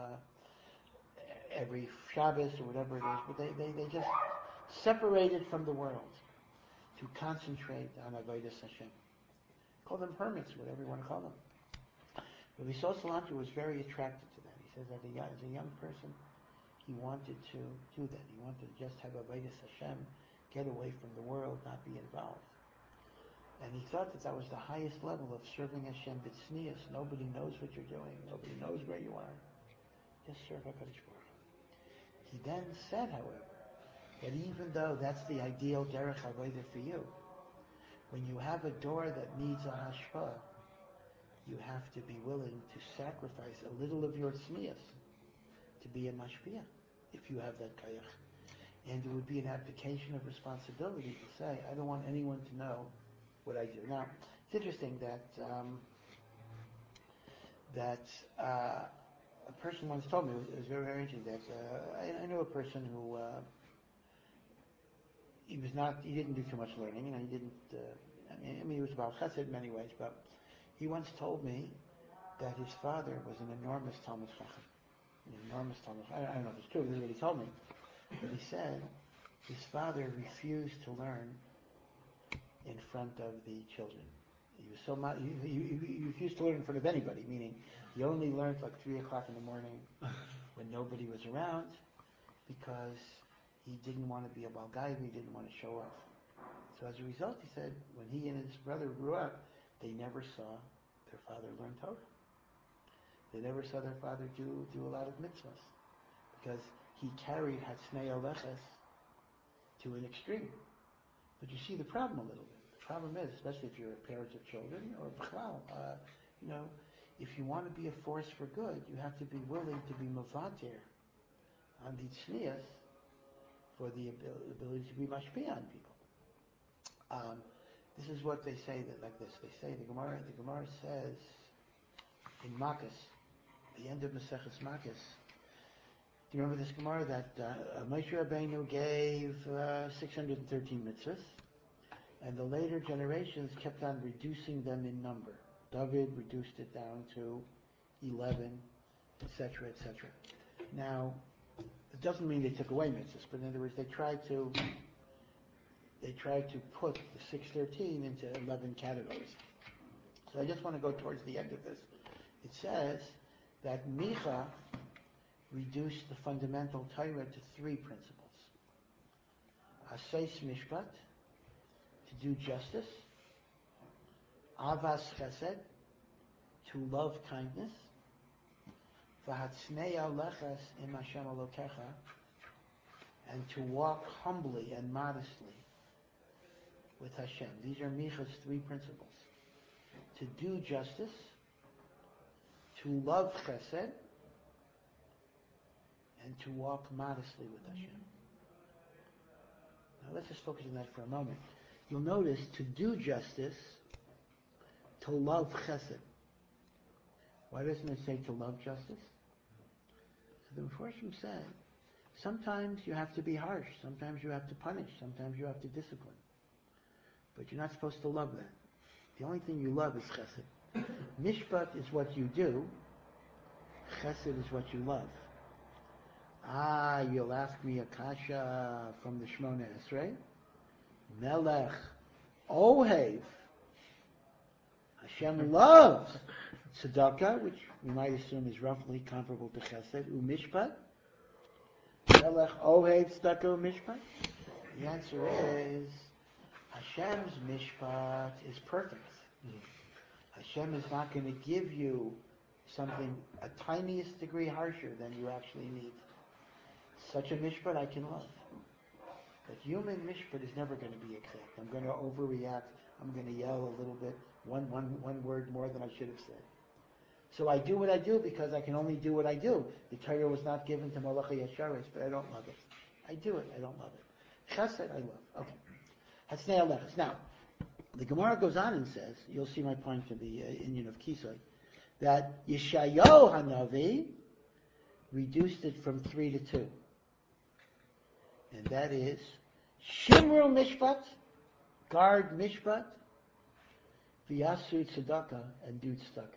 every Shabbos or whatever it is, but they, they, they just separated from the world to concentrate on Avodas Hashem. Call them hermits, whatever you want to call them. Rabbi Shlomo Salanter was very attracted to that. He says that as a young person, he wanted to do that. He wanted to just have Avodas Hashem, get away from the world, not be involved. And he thought that that was the highest level of serving Hashem b'tznius. Nobody knows what you're doing. Nobody knows where you are. Just serve HaKadosh Baruch Hu. He then said, however, that even though that's the ideal derech avodah for you, when you have a door that needs a hashpah, you have to be willing to sacrifice a little of your tznius to be a mashpia, if you have that kayach. And it would be an abdication of responsibility to say, I don't want anyone to know what I do. Now, it's interesting that um, that uh, a person once told me, it was, it was very, very interesting, that uh, I, I know a person who uh, he was not, he didn't do too much learning, you know, he didn't, uh, I mean, I mean, he was about chesed in many ways, but he once told me that his father was an enormous Talmud Chacham, an enormous Talmud Chacham. I, I don't know if it's true, this is what he told me, but he said his father refused to learn in front of the children. He was so much, he, he, he refused to learn in front of anybody, meaning he only learned like three o'clock in the morning when nobody was around, because he didn't want to be a balgai, he didn't want to show off. So as a result, he said, when he and his brother grew up, they never saw their father learn Torah. They never saw their father do, do a lot of mitzvahs, because he carried Hatznei Aleches to an extreme. But you see the problem a little bit. The problem is, especially if you're a parent of children, or b'chlal, uh, you know, if you want to be a force for good, you have to be willing to be mavatir on the tznius for the ability to be mashpia on people. Um, this is what they say, that like this. They say, the Gemara, the Gemara says in Makkas, the end of Maseches Makkas, do you remember this Gemara that uh, Moshe Rabbeinu gave uh, six hundred thirteen mitzvahs, and the later generations kept on reducing them in number. David reduced it down to eleven, et cetera, et cetera. Now, it doesn't mean they took away mitzvahs, but in other words, they tried to they tried to put the six thirteen into eleven categories. So I just want to go towards the end of this. It says that Micha reduced the fundamental Torah to three principles. Aseis Mishpat, to do justice. Avas Chesed, to love kindness. V'hatznei aleches im Hashem Elokecha, and to walk humbly and modestly with Hashem. These are Micha's three principles. To do justice, to love Chesed, and to walk modestly with Hashem. Now let's just focus on that for a moment. You'll notice to do justice, to love Chesed. Why doesn't it say to love justice? So the Mefarshim said, sometimes you have to be harsh, sometimes you have to punish, sometimes you have to discipline. But you're not supposed to love that. The only thing you love is Chesed. Mishpat is what you do, Chesed is what you love. Ah, you'll ask me a kasha from the Shmona Esrei. Melech Ohev. Hashem loves tzedakah, which we might assume is roughly comparable to chesed, umishpat. Melech ohev tzedakah umishpat. The answer is Hashem's mishpat is perfect. Hashem is not going to give you something a tiniest degree harsher than you actually need. Such a mishpat I can love. But human mishpat is never going to be exact. I'm going to overreact. I'm going to yell a little bit, one, one, one word more than I should have said. So I do what I do because I can only do what I do. The Torah was not given to Malachi Yesharis, but I don't love it. I do it. I don't love it. Chesed, I love. Okay. Hasnei Alechas. Now, the Gemara goes on and says, you'll see my point to the uh, Indian of Kisai, that Yeshayahu Hanavi reduced it from three to two. And that is Shimru Mishpat, guard Mishpat, V'yasu Tzedakah, and do Tzedakah.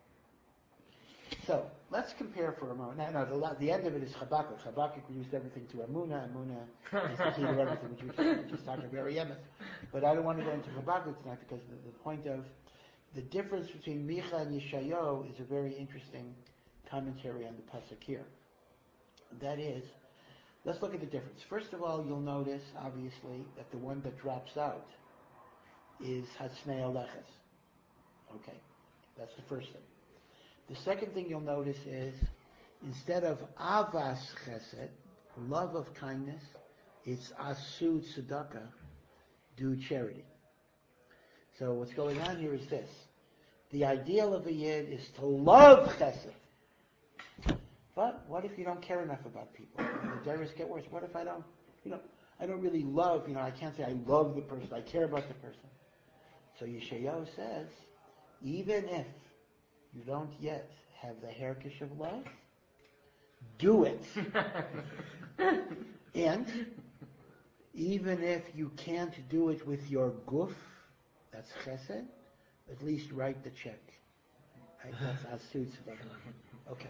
So, let's compare for a moment. Now, no, the, the end of it is Habakkuk. Habakkuk reduced everything to Amunah. Amunah is the key to everything, which we just, just talked about very emet. But I don't want to go into Habakkuk tonight because the, the point of the difference between Micha and Yeshayahu is a very interesting commentary on the pasuk here. That is, let's look at the difference. First of all, you'll notice, obviously, that the one that drops out is Hasnei Alechas. Okay, that's the first thing. The second thing you'll notice is, instead of Avas Chesed, love of kindness, it's Asu Tzedakah, do charity. So what's going on here is this. The ideal of a Yid is to love Chesed. But what if you don't care enough about people? The Deiros get worse. What if I don't, you know, I don't really love, you know, I can't say I love the person, I care about the person. So Yeshayahu says, even if you don't yet have the herkish of love, do it. And even if you can't do it with your guf, that's chesed, at least write the check. Right? That's asut. Okay.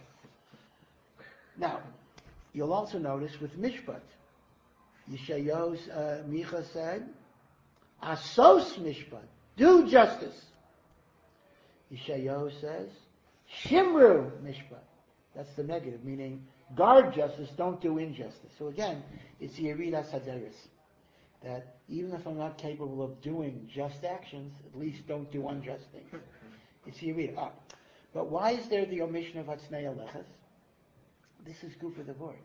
Now, you'll also notice with mishpat, Yeshayahu's uh, Micha said, asos mishpat, do justice. Yeshayahu says, Shimru Mishpat. That's the negative, meaning guard justice, don't do injustice. So again, it's Yeridas Haderis. That even if I'm not capable of doing just actions, at least don't do unjust things. It's Yerida. Ah. But why is there the omission of Hatznei Alechas? This is good for the word.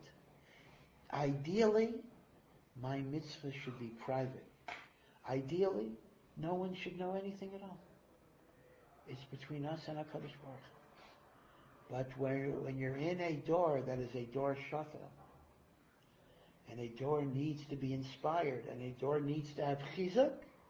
Ideally, my mitzvah should be private. Ideally, no one should know anything at all. It's between us and HaKadosh Baruch. But when, when you're in a door that is a door shafel, and a door needs to be inspired, and a door needs to have chizuk,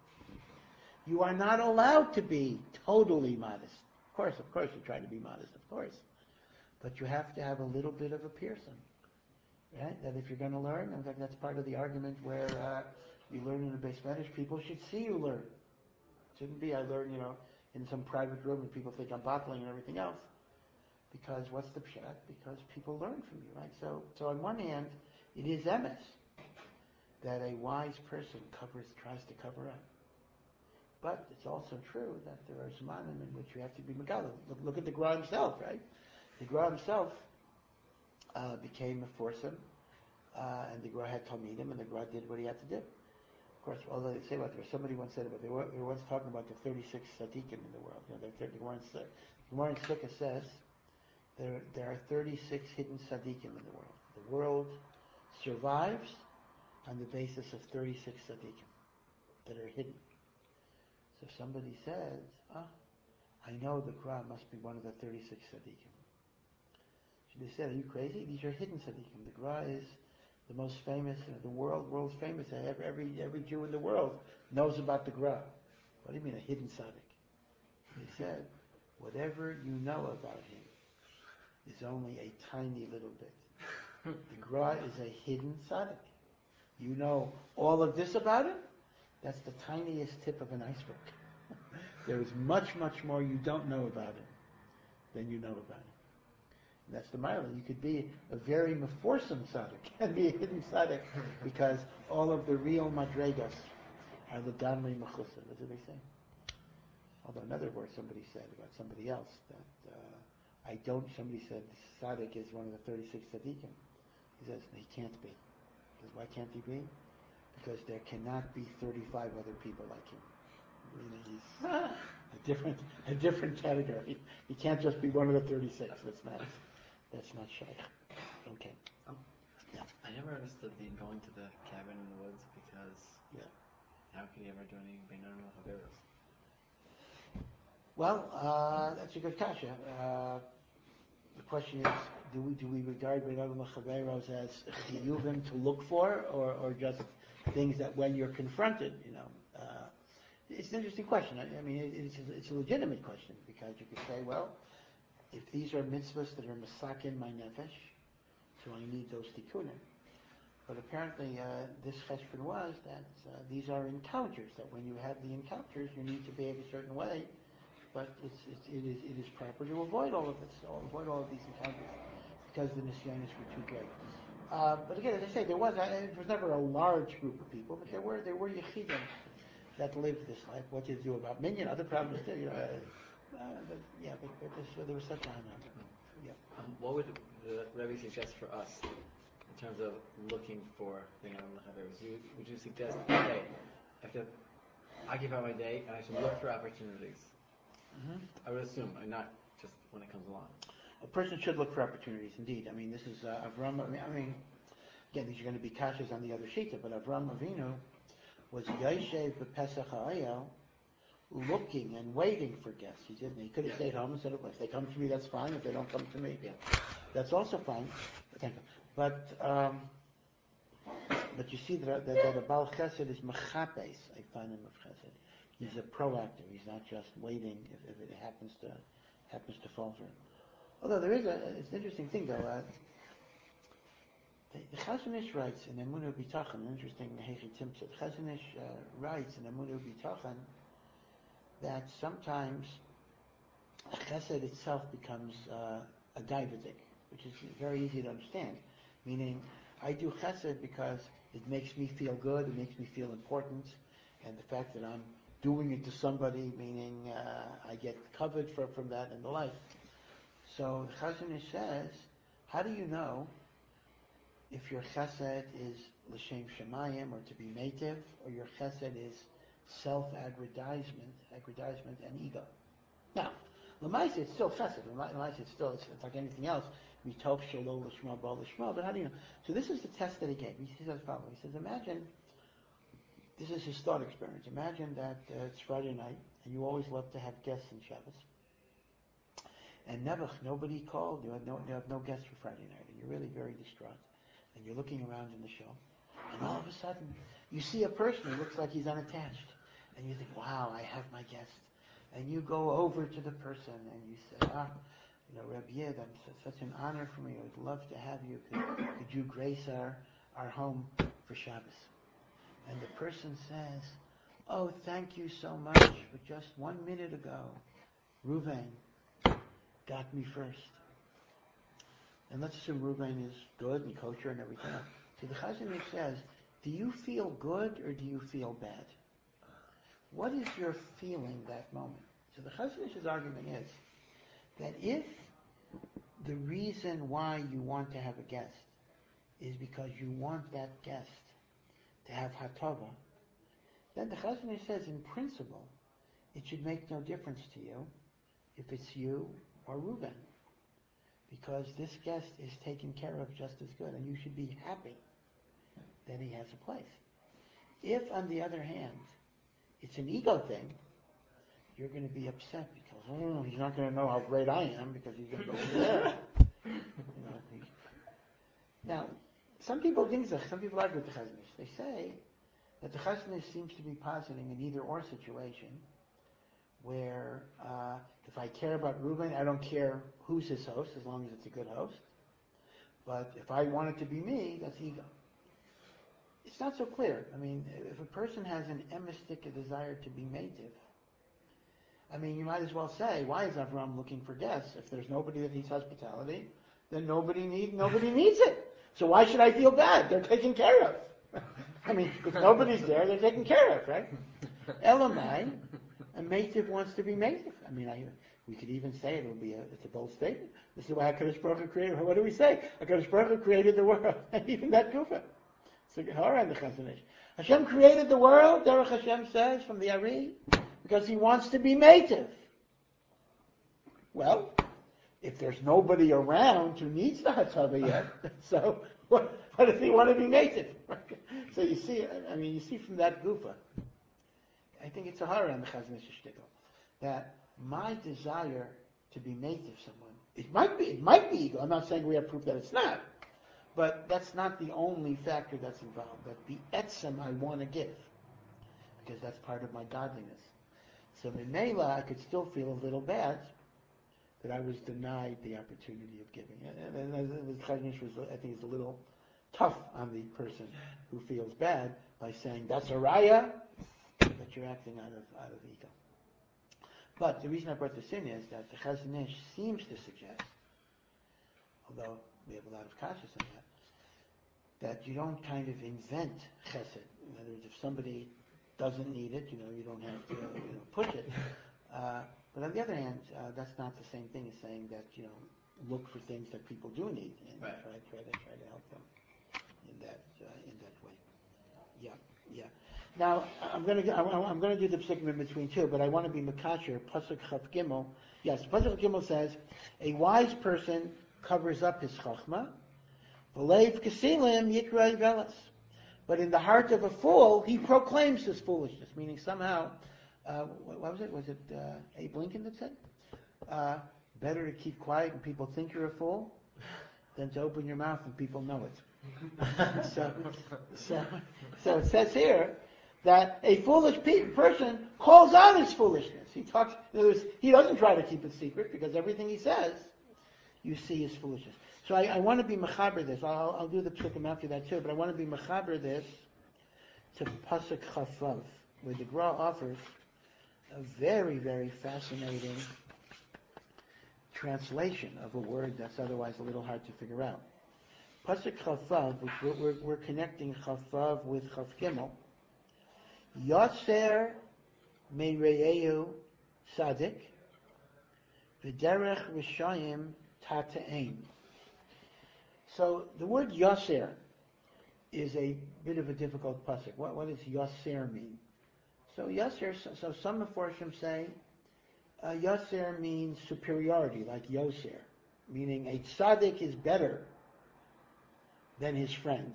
you are not allowed to be totally modest. Of course, of course, you're trying to be modest, of course. But you have to have a little bit of a piercing. Right? That if you're going to learn, in fact, that's part of the argument where uh, you learn in a base Spanish, people should see you learn. It shouldn't be, I learn, you know, in some private room and people think I'm bottling and everything else. Because what's the pshat? Because people learn from you, right? So, so on one hand, it is emes that a wise person covers, tries to cover up. But it's also true that there are zmanim in which you have to be megala. Look, look at the Gra himself, right? The Gra himself uh, became a foursome, uh, and the Gra had talmidim, and the Gra did what he had to do. Of course, although they say about there, somebody once said about they were, they were once talking about the thirty-six tzaddikim in the world. You know, the Gemara in Gemara in Sukkah says there there are thirty-six hidden tzaddikim in the world. The world survives on the basis of thirty-six tzaddikim that are hidden. So if somebody says, "Ah, I know the Gra must be one of the thirty-six tzaddikim," should they say, "Are you crazy? These are hidden tzaddikim. The Gra is the most famous, you know, the world, world's famous. Every, every every Jew in the world knows about the Gra." What do you mean a hidden tzaddik? They said, whatever you know about him is only a tiny little bit. The Gra is a hidden tzaddik. You know all of this about him? That's the tiniest tip of an iceberg. There is much, much more you don't know about him than you know about him. And that's the mile. You could be a very meforsum tzaddik and be a hidden tzaddik because all of the real madregas are legamri mechusa. What do they say? Although another word somebody said about somebody else that uh, I don't. Somebody said tzaddik is one of the thirty-six tzaddikim. He says he can't be. He says, why can't he be? Because there cannot be thirty-five other people like him. You know, he's a different, a different category. He can't just be one of the thirty-six. That's not, that's not shaykh. Okay. Um, Yeah. I never understood the going to the cabin in the woods because Yeah. how could you ever do anything beinan l'chaveros? Well, uh, that's a good kasha. Uh, the question is, do we do we regard beinan l'chaveros as chiyuvim to look for, or, or just things that when you're confronted, you know? Uh, it's an interesting question. I, I mean, it, it's, a, it's a legitimate question because you could say, well, if these are mitzvahs that are masakin my nefesh, so I need those tikkunim. But apparently, uh, this cheshbon was that uh, these are encounters. That when you have the encounters, you need to behave a certain way. But it's, it's, it is it is proper to avoid all of this, so avoid all of these encounters because the nisyonis were too great. Uh, but again, as I say, there was uh, it was never a large group of people, but there were there were yechidim that lived this life. What do you do about minyan? Other problems too, you know. Uh, uh, but yeah, but, but this, so there was such a honor. Yeah. Um, what would the Rebbe suggest for us in terms of looking for beinan l'chaveros? You, would you suggest, okay, I have to occupy my day and I should look for opportunities? Mm-hmm. I would assume, and not just when it comes along. A person should look for opportunities, indeed. I mean, this is uh, Avram. I mean, I mean, again, these are going to be kashas on the other shita, but Avram Avinu was Yoshev b'Pesach Ha'ayel, looking and waiting for guests. He didn't. He could have stayed home and said, "If they come to me, that's fine. If they don't come to me, Yeah. that's also fine." Thank you. But um, but you see that, that, that a Baal Chesed is mechapes. I find him of Chesed. He's a proactive. He's not just waiting if, if it happens to happens to fall for him. Although there is a, it's an interesting thing though. Uh, the, the Chazon Ish writes in Emunah B'Tachon, an interesting Hechi Timtzah. The Chazon Ish uh, writes in Emunah B'Tachon that sometimes Chesed itself becomes uh, a gaivadik, which is very easy to understand. Meaning, I do Chesed because it makes me feel good, it makes me feel important, and the fact that I'm doing it to somebody, meaning uh, I get covered for, from that and the like. So the Chazon Ish says, how do you know if your chesed is l'shem shemayim or to be native, or your chesed is self-aggrandizement, aggrandizement and ego? Now, l'maisa it's still chesed. L'maisa it's still it's, it's like anything else. Mitoch shelo l'shma ba l'shma. But how do you know? So this is the test that he gave. He says as follows. He says, imagine. This is his thought experiment. Imagine that uh, it's Friday night, and you always love to have guests in Shabbos. And never, nobody called. You have no, you have no guests for Friday night, and you're really very distraught. And you're looking around in the show, and all of a sudden, you see a person who looks like he's unattached, and you think, "Wow, I have my guest." And you go over to the person, and you say, "Ah, you know, Rabbi Yed, I'm such an honor for me. I would love to have you. Could, could you grace our our home for Shabbos?" And the person says, "Oh, thank you so much, but just one minute ago, Ruvain got me first." And let's assume Ruvain is good and kosher and everything else. So the Chazon Ish says, do you feel good or do you feel bad? What is your feeling that moment? So the Chazon Ish's argument is that if the reason why you want to have a guest is because you want that guest to have hatova, then the Chazon Ish says, in principle, it should make no difference to you if it's you or Reuben, because this guest is taken care of just as good, and you should be happy that he has a place. If, on the other hand, it's an ego thing, you're going to be upset because, oh, he's not going to know how great I am because he's going to go over there. You know, he, now, some people think so. Some people argue with the Chazon Ish. They say that the Chazon Ish seems to be positing an either-or situation where uh, if I care about Reuben, I don't care who's his host as long as it's a good host. But if I want it to be me, that's ego. It's not so clear. I mean, if a person has an emistic, a desire to be native, I mean, you might as well say, why is Avram looking for guests? If there's nobody that needs hospitality, then nobody need nobody needs it. So why should I feel bad? They're taken care of. I mean, if nobody's there, they're taken care of, right? Elamai, a mative wants to be mative. I mean, I, we could even say it will be a, it's a bold statement. This is why HaKadosh Baruch Hu created. What do we say? HaKadosh Baruch Hu created the world, and even that gufa. So, Hara the Chazon Ish. Hashem created the world. Derech Hashem says from the Ari, because He wants to be mative. Well, if there's nobody around who needs the Hatzava yet, so what, what does He want to be mative? So you see, I mean, you see from that gufa, I think it's a horror on the Chazon Ish shtickle, that my desire to be mative someone, it might be, it might be ego. I'm not saying we have proof that it's not, but that's not the only factor that's involved. That the etzem I want to give, because that's part of my godliness. So Mimela, I could still feel a little bad that I was denied the opportunity of giving. And, and, and the Chazon Ish was, I think, is a little tough on the person who feels bad by saying that's a raya, but you're acting out of out of ego. But the reason I brought this in is that the Chazon Ish seems to suggest, although we have a lot of cautious on that, that you don't kind of invent chesed. In other words, if somebody doesn't need it, you know, you don't have to you know, push it. Uh, but on the other hand, uh, that's not the same thing as saying that, you know, look for things that people do need and right. try, try to try to help them in that uh, in that way. Yeah, yeah. Now I'm going to I'm going to do the psukim in between too, but I want to be makasher. Pasuk Chaf Gimel. Yes, Pasuk Gimel says, a wise person covers up his chachma. V'leiv kasilim yikra velas. But in the heart of a fool, he proclaims his foolishness. Meaning somehow, uh, what, what was it? Was it uh, Abe Lincoln that said, uh, "Better to keep quiet and people think you're a fool, than to open your mouth and people know it." so, so, so it says here that a foolish pe- person calls out his foolishness. He talks. In other words, he doesn't try to keep it secret because everything he says, you see his foolishness. So I, I want to be mechaber this. I'll, I'll do the psukim after that too, but I want to be mechaber this to Pasuk Chafvav, where the Gra offers a very, very fascinating translation of a word that's otherwise a little hard to figure out. Pasuk Chafvav, which we're, we're, we're connecting Chafvav with Chaf Gimel. Yotzer Meireyehu Sadik V'derech Rishayim Tata'im. So the word Yosser is a bit of a difficult pasuk. What, what does Yosser mean? So Yosser, so, so some Meforshim say uh, Yosser means superiority, like Yoser, meaning a tzaddik is better than his friends.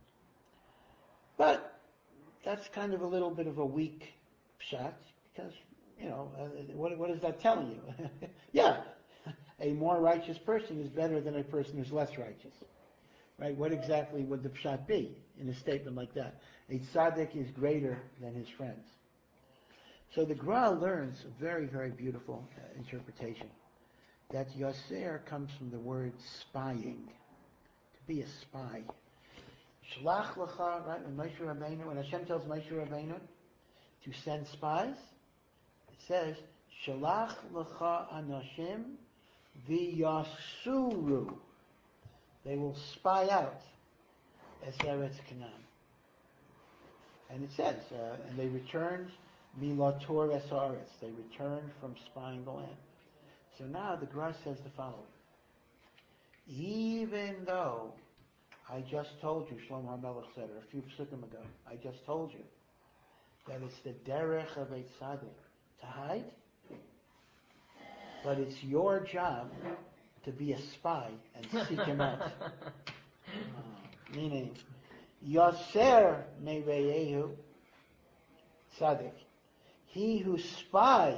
But that's kind of a little bit of a weak shot because, you know, uh, what, what is that telling you? Yeah. A more righteous person is better than a person who's less righteous. Right? What exactly would the pshat be in a statement like that? A tzaddik is greater than his friends. So the Gra learns a very, very beautiful uh, interpretation. That Yoser comes from the word spying. To be a spy. Shlach lecha, right? When Moshe Rabbeinu, when Hashem tells Moshe Rabbeinu to send spies, it says, Shlach lecha anoshim v'yasuru. They will spy out as Eretz Canaan. And it says, uh, and they returned milator es haaretz. They returned from spying the land. So now the Gra says the following. Even though I just told you, Shlomo HaMelech said it a few psukim ago, I just told you that it's the derech of a tzaddik to hide, but it's your job to be a spy and seek him out. Uh, meaning, Yoser Meireyehu Tzaddik. He who spies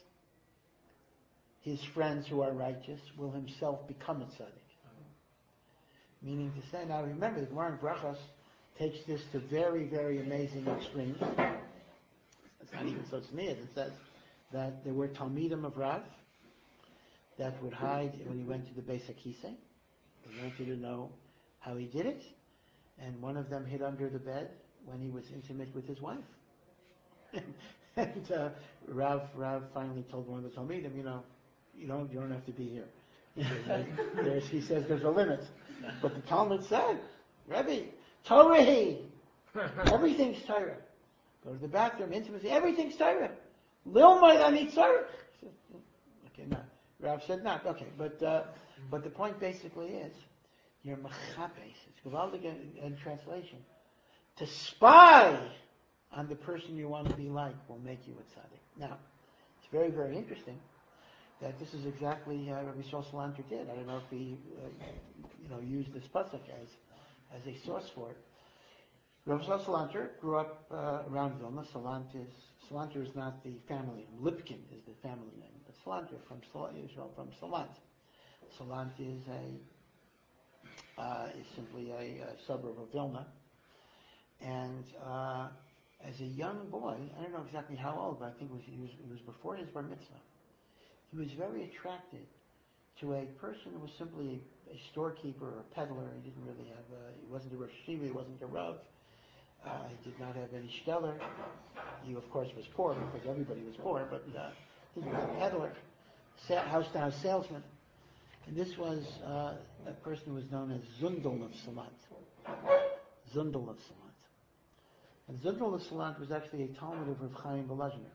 his friends who are righteous will himself become a tzaddik. Meaning to say, now remember, the Gemara in Brachos takes this to very, very amazing extremes. It's not even so tznius. It says that there were Talmidim of Rav that would hide when he went to the Beis HaKisei. They wanted to know how he did it. And one of them hid under the bed when he was intimate with his wife. and uh, Rav, Rav finally told one of the Talmidim, you know, you don't, you don't have to be here. There's, he says there's a limit. But the Talmud said, Rebbe, Torah, Everything's Torah. Go to the bathroom, intimacy, everything's Torah. Lil might I need Torah. Okay, no. Rav said not. Okay, but uh, but the point basically is, you're machapes. It's gewaldig in, in translation. To spy on the person you want to be like will make you a tzaddik. Now, it's very, very interesting that this is exactly uh, Rabbi Yisrael Salanter did. I don't know if he, uh, you know, used this pasuk as as a source for it. Rabbi Yisrael Salanter grew up uh, around Vilna. Salant is Salanter is not the family name. Lipkin is the family name. But Salanter from Israel from Salant. Salant is a uh, is simply a, a suburb of Vilna. And uh, as a young boy, I don't know exactly how old, but I think it was, it was, it was before his bar mitzvah, he was very attracted to a person who was simply a, a storekeeper or a peddler. He didn't really have, a, he wasn't a Rosh Yeshiva, he wasn't a Rav. Uh, he did not have any shteller. He, of course, was poor because everybody was poor, but uh, he was a peddler, sa- house-to-house salesman. And this was uh, a person who was known as Zundel of Salant. Zundel of Salant. And Zundel of Salant was actually a Talmud of Rav Chaim Volozhiner.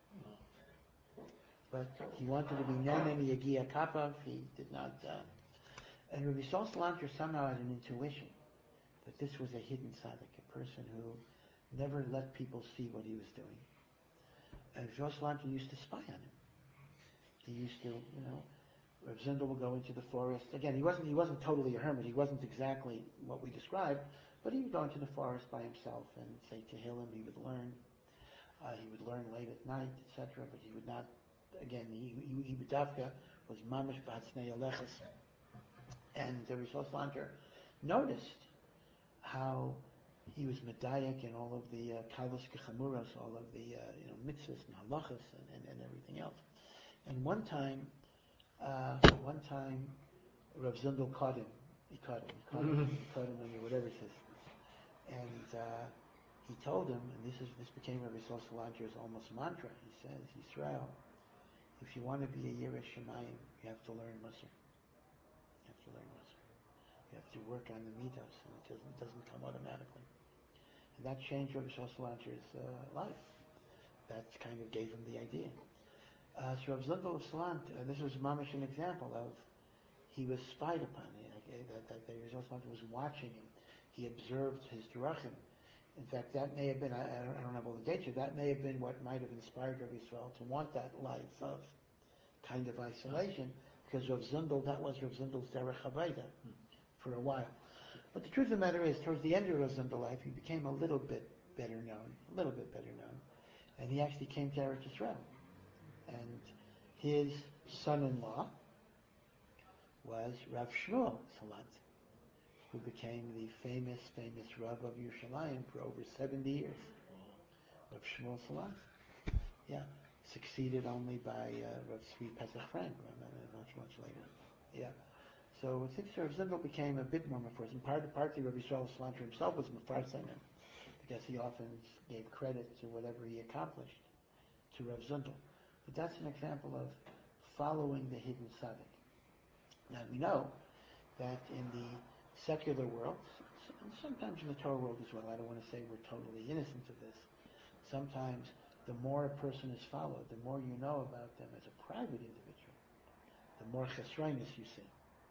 But he wanted to be Nenen Yagia Kappa. He did not. Uh, and Rabbi Yisrael Salanter somehow had an intuition that this was a hidden tzaddik, a person who never let people see what he was doing. And Rabbi Yisrael Salanter used to spy on him. He used to, you know, Rav Zundel would go into the forest. Again, he wasn't he wasn't totally a hermit. He wasn't exactly what we described. But he would go into the forest by himself and say Tehillim. He would learn. Uh, he would learn late at night, et cetera. But he would not. Again, he he, he would dafka was mamish b'hatznei aleches. And the Rishon Salanter noticed how he was medayak in all of the kalos uh, kechamuros, all of the uh, you know mitzvahs and halachas and, and, and everything else. And one time, uh, one time, Rav Zundel caught him. He caught him. He caught him. He caught him under whatever system. And uh, he told him, and this is this became Rabbi Yisrael Salanter's almost mantra. He says, Yisrael, if you want to be a Yireh Shemayim, you have to learn Musar. You have to learn Musar. You have to work on the midos, and it doesn't, it doesn't come automatically. And that changed Rabbi Yisrael Salanter's uh, life. That kind of gave him the idea. Uh, so Rabbi Zundel of Salant, uh, this was mamish an example of he was spied upon. That, that, that Rabbi Yisrael Salanter was watching him. He observed his drachim. In fact, that may have been, I, I, don't, I don't have all the dates here, that may have been what might have inspired Rabbi Yisrael to want that life of kind of isolation, because Rav Zundel, that was Rav Zundel's derech habayda for a while. But the truth of the matter is, towards the end of Rav Zundel's life, he became a little bit better known, a little bit better known, and he actually came to Eretz Yisrael. And his son-in-law was Rav Shmuel Salant, who became the famous, famous Rav of Yerushalayim for over seventy years. Rav Shmuel Salant. Yeah. Succeeded only by uh, Rav Tzvi Pesach Frank, much, much later. Yeah. So I think Rav Zundel became a bit more mefarsim. Part, partly Rabbi Yisrael Salanter himself was mefarsim because he often gave credit to whatever he accomplished to Rav Zundel. But that's an example of following the hidden tzaddik. Now we know that in the secular world, and sometimes in the Torah world as well, I don't want to say we're totally innocent of this. Sometimes the more a person is followed, the more you know about them as a private individual, the more chesroinus you see.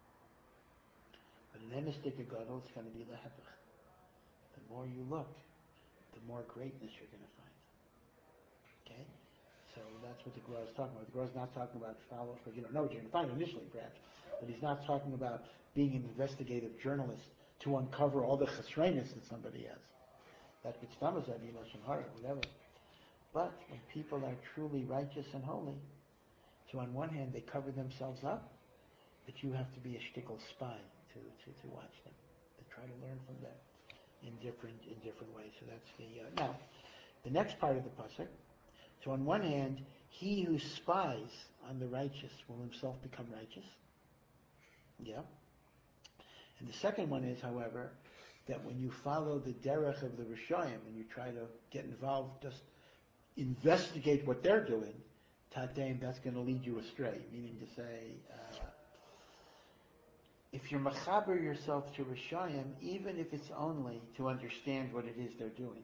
But in Emistik Gadol, it's going to be lehepech. The more you look, the more greatness you're going to find. Okay? So that's what the Gemara is talking about. The Gemara is not talking about follow, because you don't know what you're going to find initially, perhaps. But he's not talking about being an investigative journalist to uncover all the chesroinus that somebody has. That gets done as Lashon Hara, whatever. But when people are truly righteous and holy, so on one hand they cover themselves up, but you have to be a shtickle spy to, to, to watch them, to try to learn from them in different in different ways. So that's the uh, now the next part of the pasuk. So on one hand, he who spies on the righteous will himself become righteous. Yeah. And the second one is, however, that when you follow the derech of the Rishayim and you try to get involved, just investigate what they're doing, tateim, that's going to lead you astray. Meaning to say, uh, if you're mechaber yourself to Rishayim, even if it's only to understand what it is they're doing,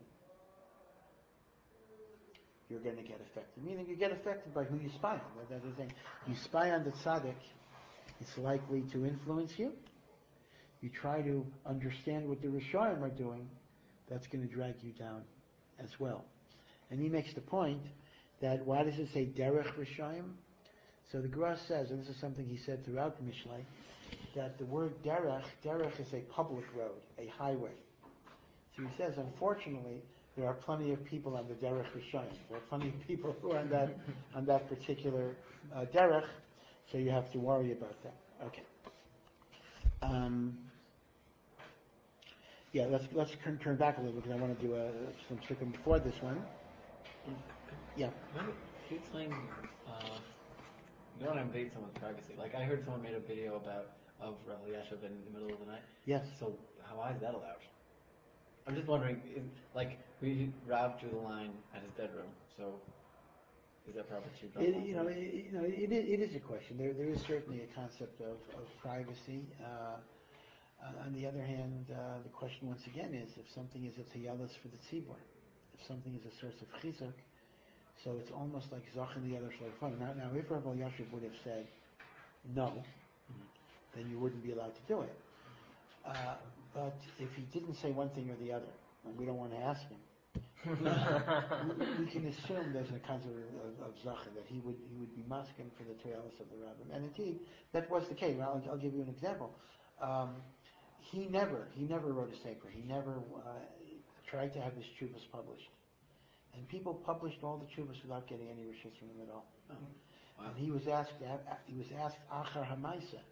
you're going to get affected. Meaning you get affected by who you spy on. That's the thing. You spy on the tzaddik, it's likely to influence you. You try to understand what the Rishayim are doing, that's going to drag you down as well. And he makes the point that, why does it say derech Rishayim? So the Gra says, and this is something he said throughout the Mishlei, that the word derech, derech is a public road, a highway. So he says, unfortunately, there are plenty of people on the derech Rishayim. There are plenty of people who are on that on that particular uh, derech, so you have to worry about that. Okay. Um, yeah, let's let's turn, turn back a little because I want to do a, some sikkim before this one. Yeah. Can you explain? Uh, you don't invade someone's privacy. Like I heard someone made a video about of Rav Elyashiv in the middle of the night. Yes. So how why is that allowed? I'm just wondering. Is, like we Rav drew the line at his bedroom, so is that proper to draw? It, you know, it, you know, it, it is a question. There there is certainly a concept of, of privacy. Uh, uh, on the other hand, uh, the question once again is if something is a tayalus for the tzibur, if something is a source of chizuk. So it's almost like Zachin the other Shleifan. Now, now, if Rav Elyashiv would have said no, mm-hmm. then you wouldn't be allowed to do it. Uh, but if he didn't say one thing or the other, and we don't want to ask him, we, we can assume there's a concept of, of Zachin that he would he would be masking for the Toyalis of the Rabbim. And indeed, that was the case. I'll, I'll give you an example. Um, he never he never wrote a sefer. He never uh, tried to have his chuvas published. And people published all the chuvas without getting any rishus from him at all. Oh, wow. And he was asked, he was asked Achar Hamaisa,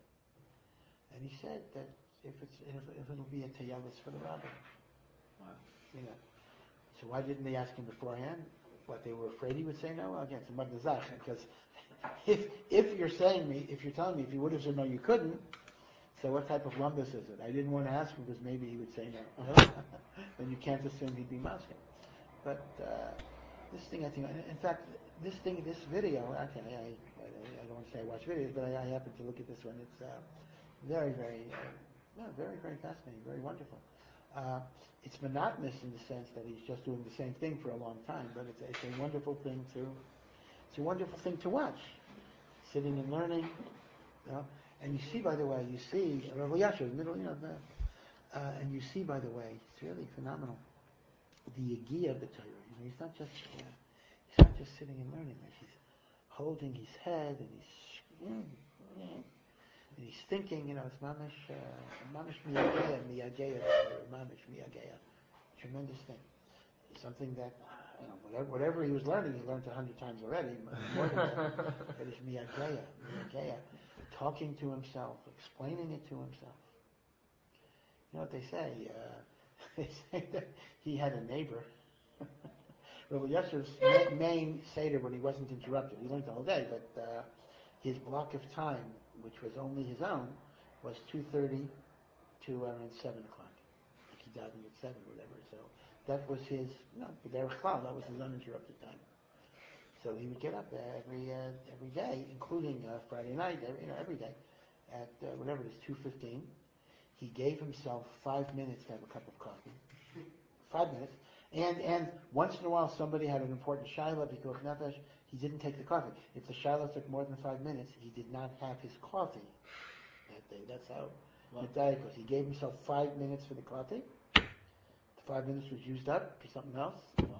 and he said that if it's if, if it'll be a tayalis for the rabbi. Wow. You know. So why didn't they ask him beforehand? What, they were afraid he would say no? Well, again, it's a magdazach, because if if you're saying me, if you're telling me if you would have said no, you couldn't. So what type of lumbus is it? I didn't want to ask him because maybe he would say no. Then you can't assume he'd be masking. But uh, this thing, I think, in fact, this thing, this video, okay, I, I, I don't want to say I watch videos, but I, I happen to look at this one. It's uh, very, very, uh, yeah, very, very fascinating, very wonderful. Uh, it's monotonous in the sense that he's just doing the same thing for a long time, but it's, it's a wonderful thing to, it's a wonderful thing to watch. Sitting and learning, you know. And you see, by the way, you see Rav Elyashiv, middle, you know, the, uh, and you see, by the way, it's really phenomenal. The Yagiyah of the Torah. You know, he's not just uh, he's not just sitting and learning. Like he's holding his head and he's mm, mm, and he's thinking. You know, it's mamish uh, mamish miyagaya miyagaya mamish miyagaya. Tremendous thing. It's something that you know whatever, whatever he was learning, he learned a hundred times already. More than that. But it's miyagaya miyagaya, talking to himself, explaining it to himself. You know what they say? Uh, They say that he had a neighbor. Rav Elyashiv's main seder when he wasn't interrupted, he learned the whole day, but uh, his block of time, which was only his own, was two thirty to around seven o'clock. Like he died at seven or whatever. So that was his, no, that was his uninterrupted time. So he would get up every uh, every day, including uh, Friday night, every, you know, every day, at uh, whatever it is, two fifteen. He gave himself five minutes to have a cup of coffee. Five minutes. And and once in a while somebody had an important shiloh because nefesh, he didn't take the coffee. If the shiloh took more than five minutes, he did not have his coffee that day. That's how wow. the diet goes. He gave himself five minutes for the coffee. The five minutes was used up for something else.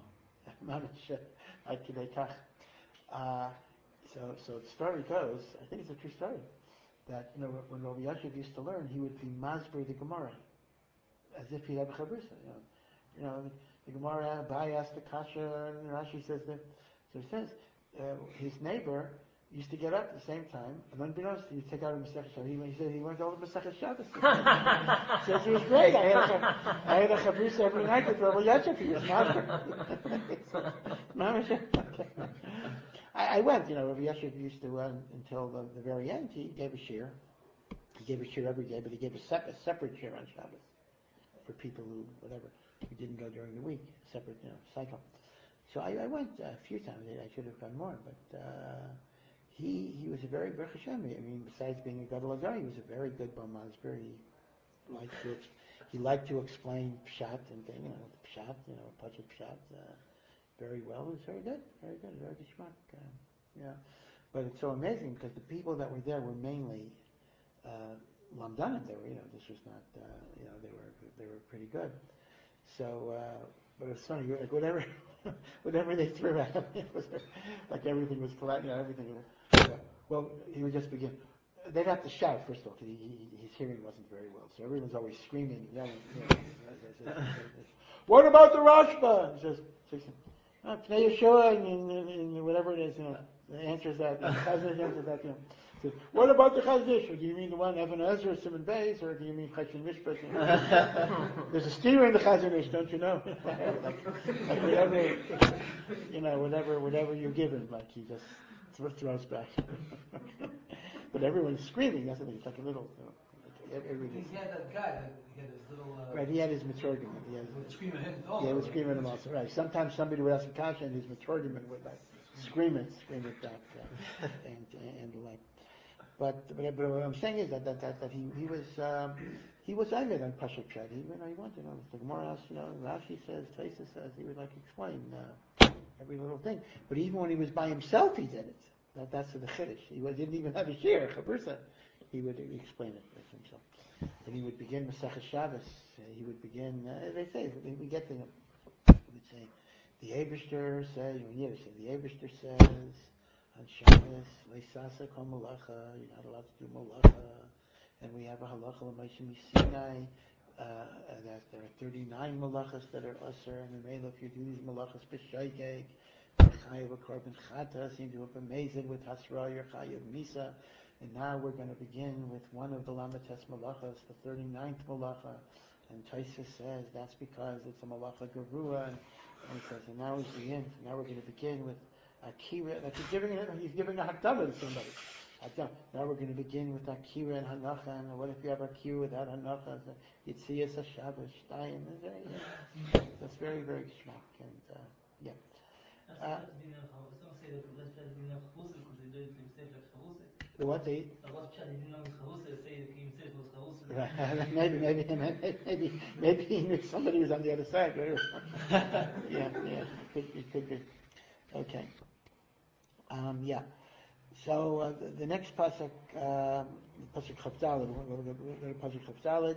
uh, so so the story goes, I think it's a true story, that you know when Rav Elyashiv used to learn, he would be masber the Gemara, as if he'd have a chabrusa. You know, you know the, the Gemara, Bai asked the kasha, and Rashi says that. So he says uh, his neighbor used to get up at the same time, and unbeknownst, he'd take out a Masechet Shabbos. He, he said he went over Masechet Shabbos. Says it was great. I had a, I had a chabrusa every night with Rav Elyashiv. He was masber. I, I went, you know, Rav Elyashiv used to run until the, the very end. He gave a shir. He gave a shir every day, but he gave a, sep- a separate shir on Shabbos for people who, whatever, who didn't go during the week, separate, you know, cycle. So I, I went a few times. I should have gone more, but uh, he he was a very Baruch Hashem. I mean, besides being a Gadol Hador, he was a very good Balmazber. He liked to ex- he liked to explain pshat and thing, you know, pshat, you know, pachut pshat, uh, very well. It was very good, very good, very good shmak. Uh, yeah, but it's so amazing because the people that were there were mainly uh, lamdanim. They were, you know, this was not, uh, you know, they were they were pretty good. So, uh, but it's funny, like whatever whatever they threw at him, it was like everything was flat, you know, everything. Was, well, he would just begin. They'd have to shout first of all because he, he, his hearing wasn't very well, so everyone's always screaming, yelling. You know, what about the Rashba? He says, oh, Pnei Yeshua, and, and, and whatever it is, you know, the answers that. The Chazon answers that, you know. So, what about the Chazdish? Or do you mean the one Evan Ezra, Simon Beis, or do you mean Chachin Mishpat? You know? There's a steer in the Chazonish, don't you know? like, like whatever, you know, whatever, whatever you give him, like he just th- throws back. But everyone's screaming. That's the thing. It's like a little. You know, like every, He had that guy. That, he had his little. Uh, right. He had his maturgum. He had. would scream at him also. Yeah, he would scream at him also. Right. Sometimes somebody would ask a kasha, and his maturgum would like scream it, scream it back, uh, and and the like. But, but but what I'm saying is that that, that, that he he was um, he was angry on Pashut Pshat. He you know he wanted you know the Gemara asks, you know Rashi says, Taisa says, he would like explain uh, every little thing. But even when he was by himself, he did it. That that's the chiddush. He was, didn't even have a shir chabursa. He would explain it with himself. And he would begin Masechah Shabbos. Uh, he would begin. Uh, as they say, we get to him. He would say, the Eibishter says. You know, say the Eibishter says. On Shabbos, Leisasa kol malacha, you're not allowed to do malacha, and we have a halacha l'maisha misinai, uh, that there are thirty-nine malachas that are usher, and the if you do these malachas b'shaykeg, chayav a korban chatas, you do a b'mezid with hasra, your chayav misa, and now we're going to begin with one of the lamates malachas, the thirty-ninth malacha, and Taisa says that's because it's a malacha gavua, and, and he says, and now we begin, so now we're going to begin with Akira, like he's giving a, he's giving a hakdama to somebody. Hakdama. Now we're going to begin with Akira and Hanacha, and what if you have Akira without Hanacha? Yitzias HaShabbos Shtayim. That's very, very schmuck, and uh, yeah. Uh, the what they eat? maybe, maybe, maybe, maybe, maybe he knew somebody was on the other side. Right? yeah, yeah, it could, it could be. Okay. Um, yeah. So uh, the, the next pasuk, uh, pasuk Chavdalid, we're going to go to pasuk Chavdalid.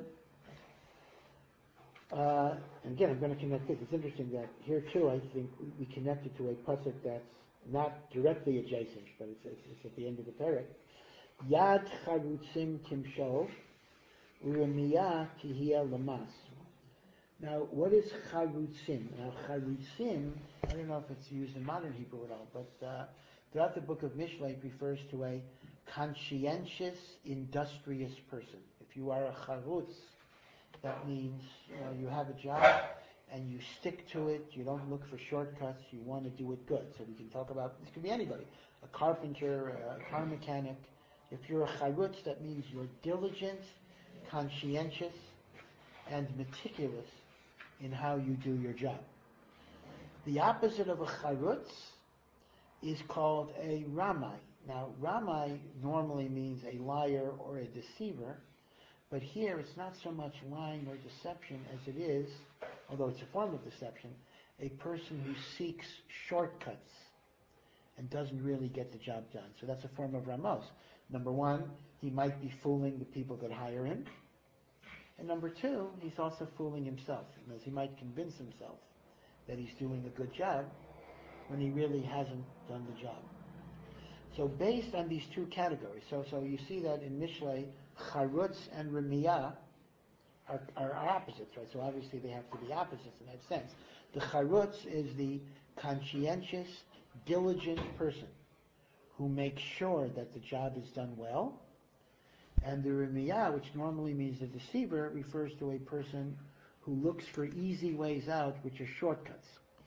Uh, and again, I'm going to connect this. It's interesting that here too, I think we, we connected to a pasuk that's not directly adjacent, but it's, it's, it's at the end of the parak. Yad charutzim timshol, u'remiyah tihiyah lamas. Now, what is charutzim? Now, charutzim, I don't know if it's used in modern Hebrew at all, but uh, throughout the book of Mishlei, it refers to a conscientious, industrious person. If you are a charutz, that means you know you have a job and you stick to it. You don't look for shortcuts. You want to do it good. So we can talk about this. Could be anybody: a carpenter, a car mechanic. If you're a charutz, that means you're diligent, conscientious, and meticulous in how you do your job. The opposite of a charutz is called a ramai. Now, ramai normally means a liar or a deceiver, but here it's not so much lying or deception as it is, although it's a form of deception, a person who seeks shortcuts and doesn't really get the job done. So that's a form of ramos. Number one, he might be fooling the people that hire him. And number two, he's also fooling himself, because he might convince himself that he's doing a good job when he really hasn't done the job. So based on these two categories, so so you see that in Mishlei, charutz and remiyah are, are, are opposites, right? So obviously they have to be opposites in that sense. The charutz is the conscientious, diligent person who makes sure that the job is done well. And the remiyah, which normally means a deceiver, refers to a person who looks for easy ways out, which are shortcuts.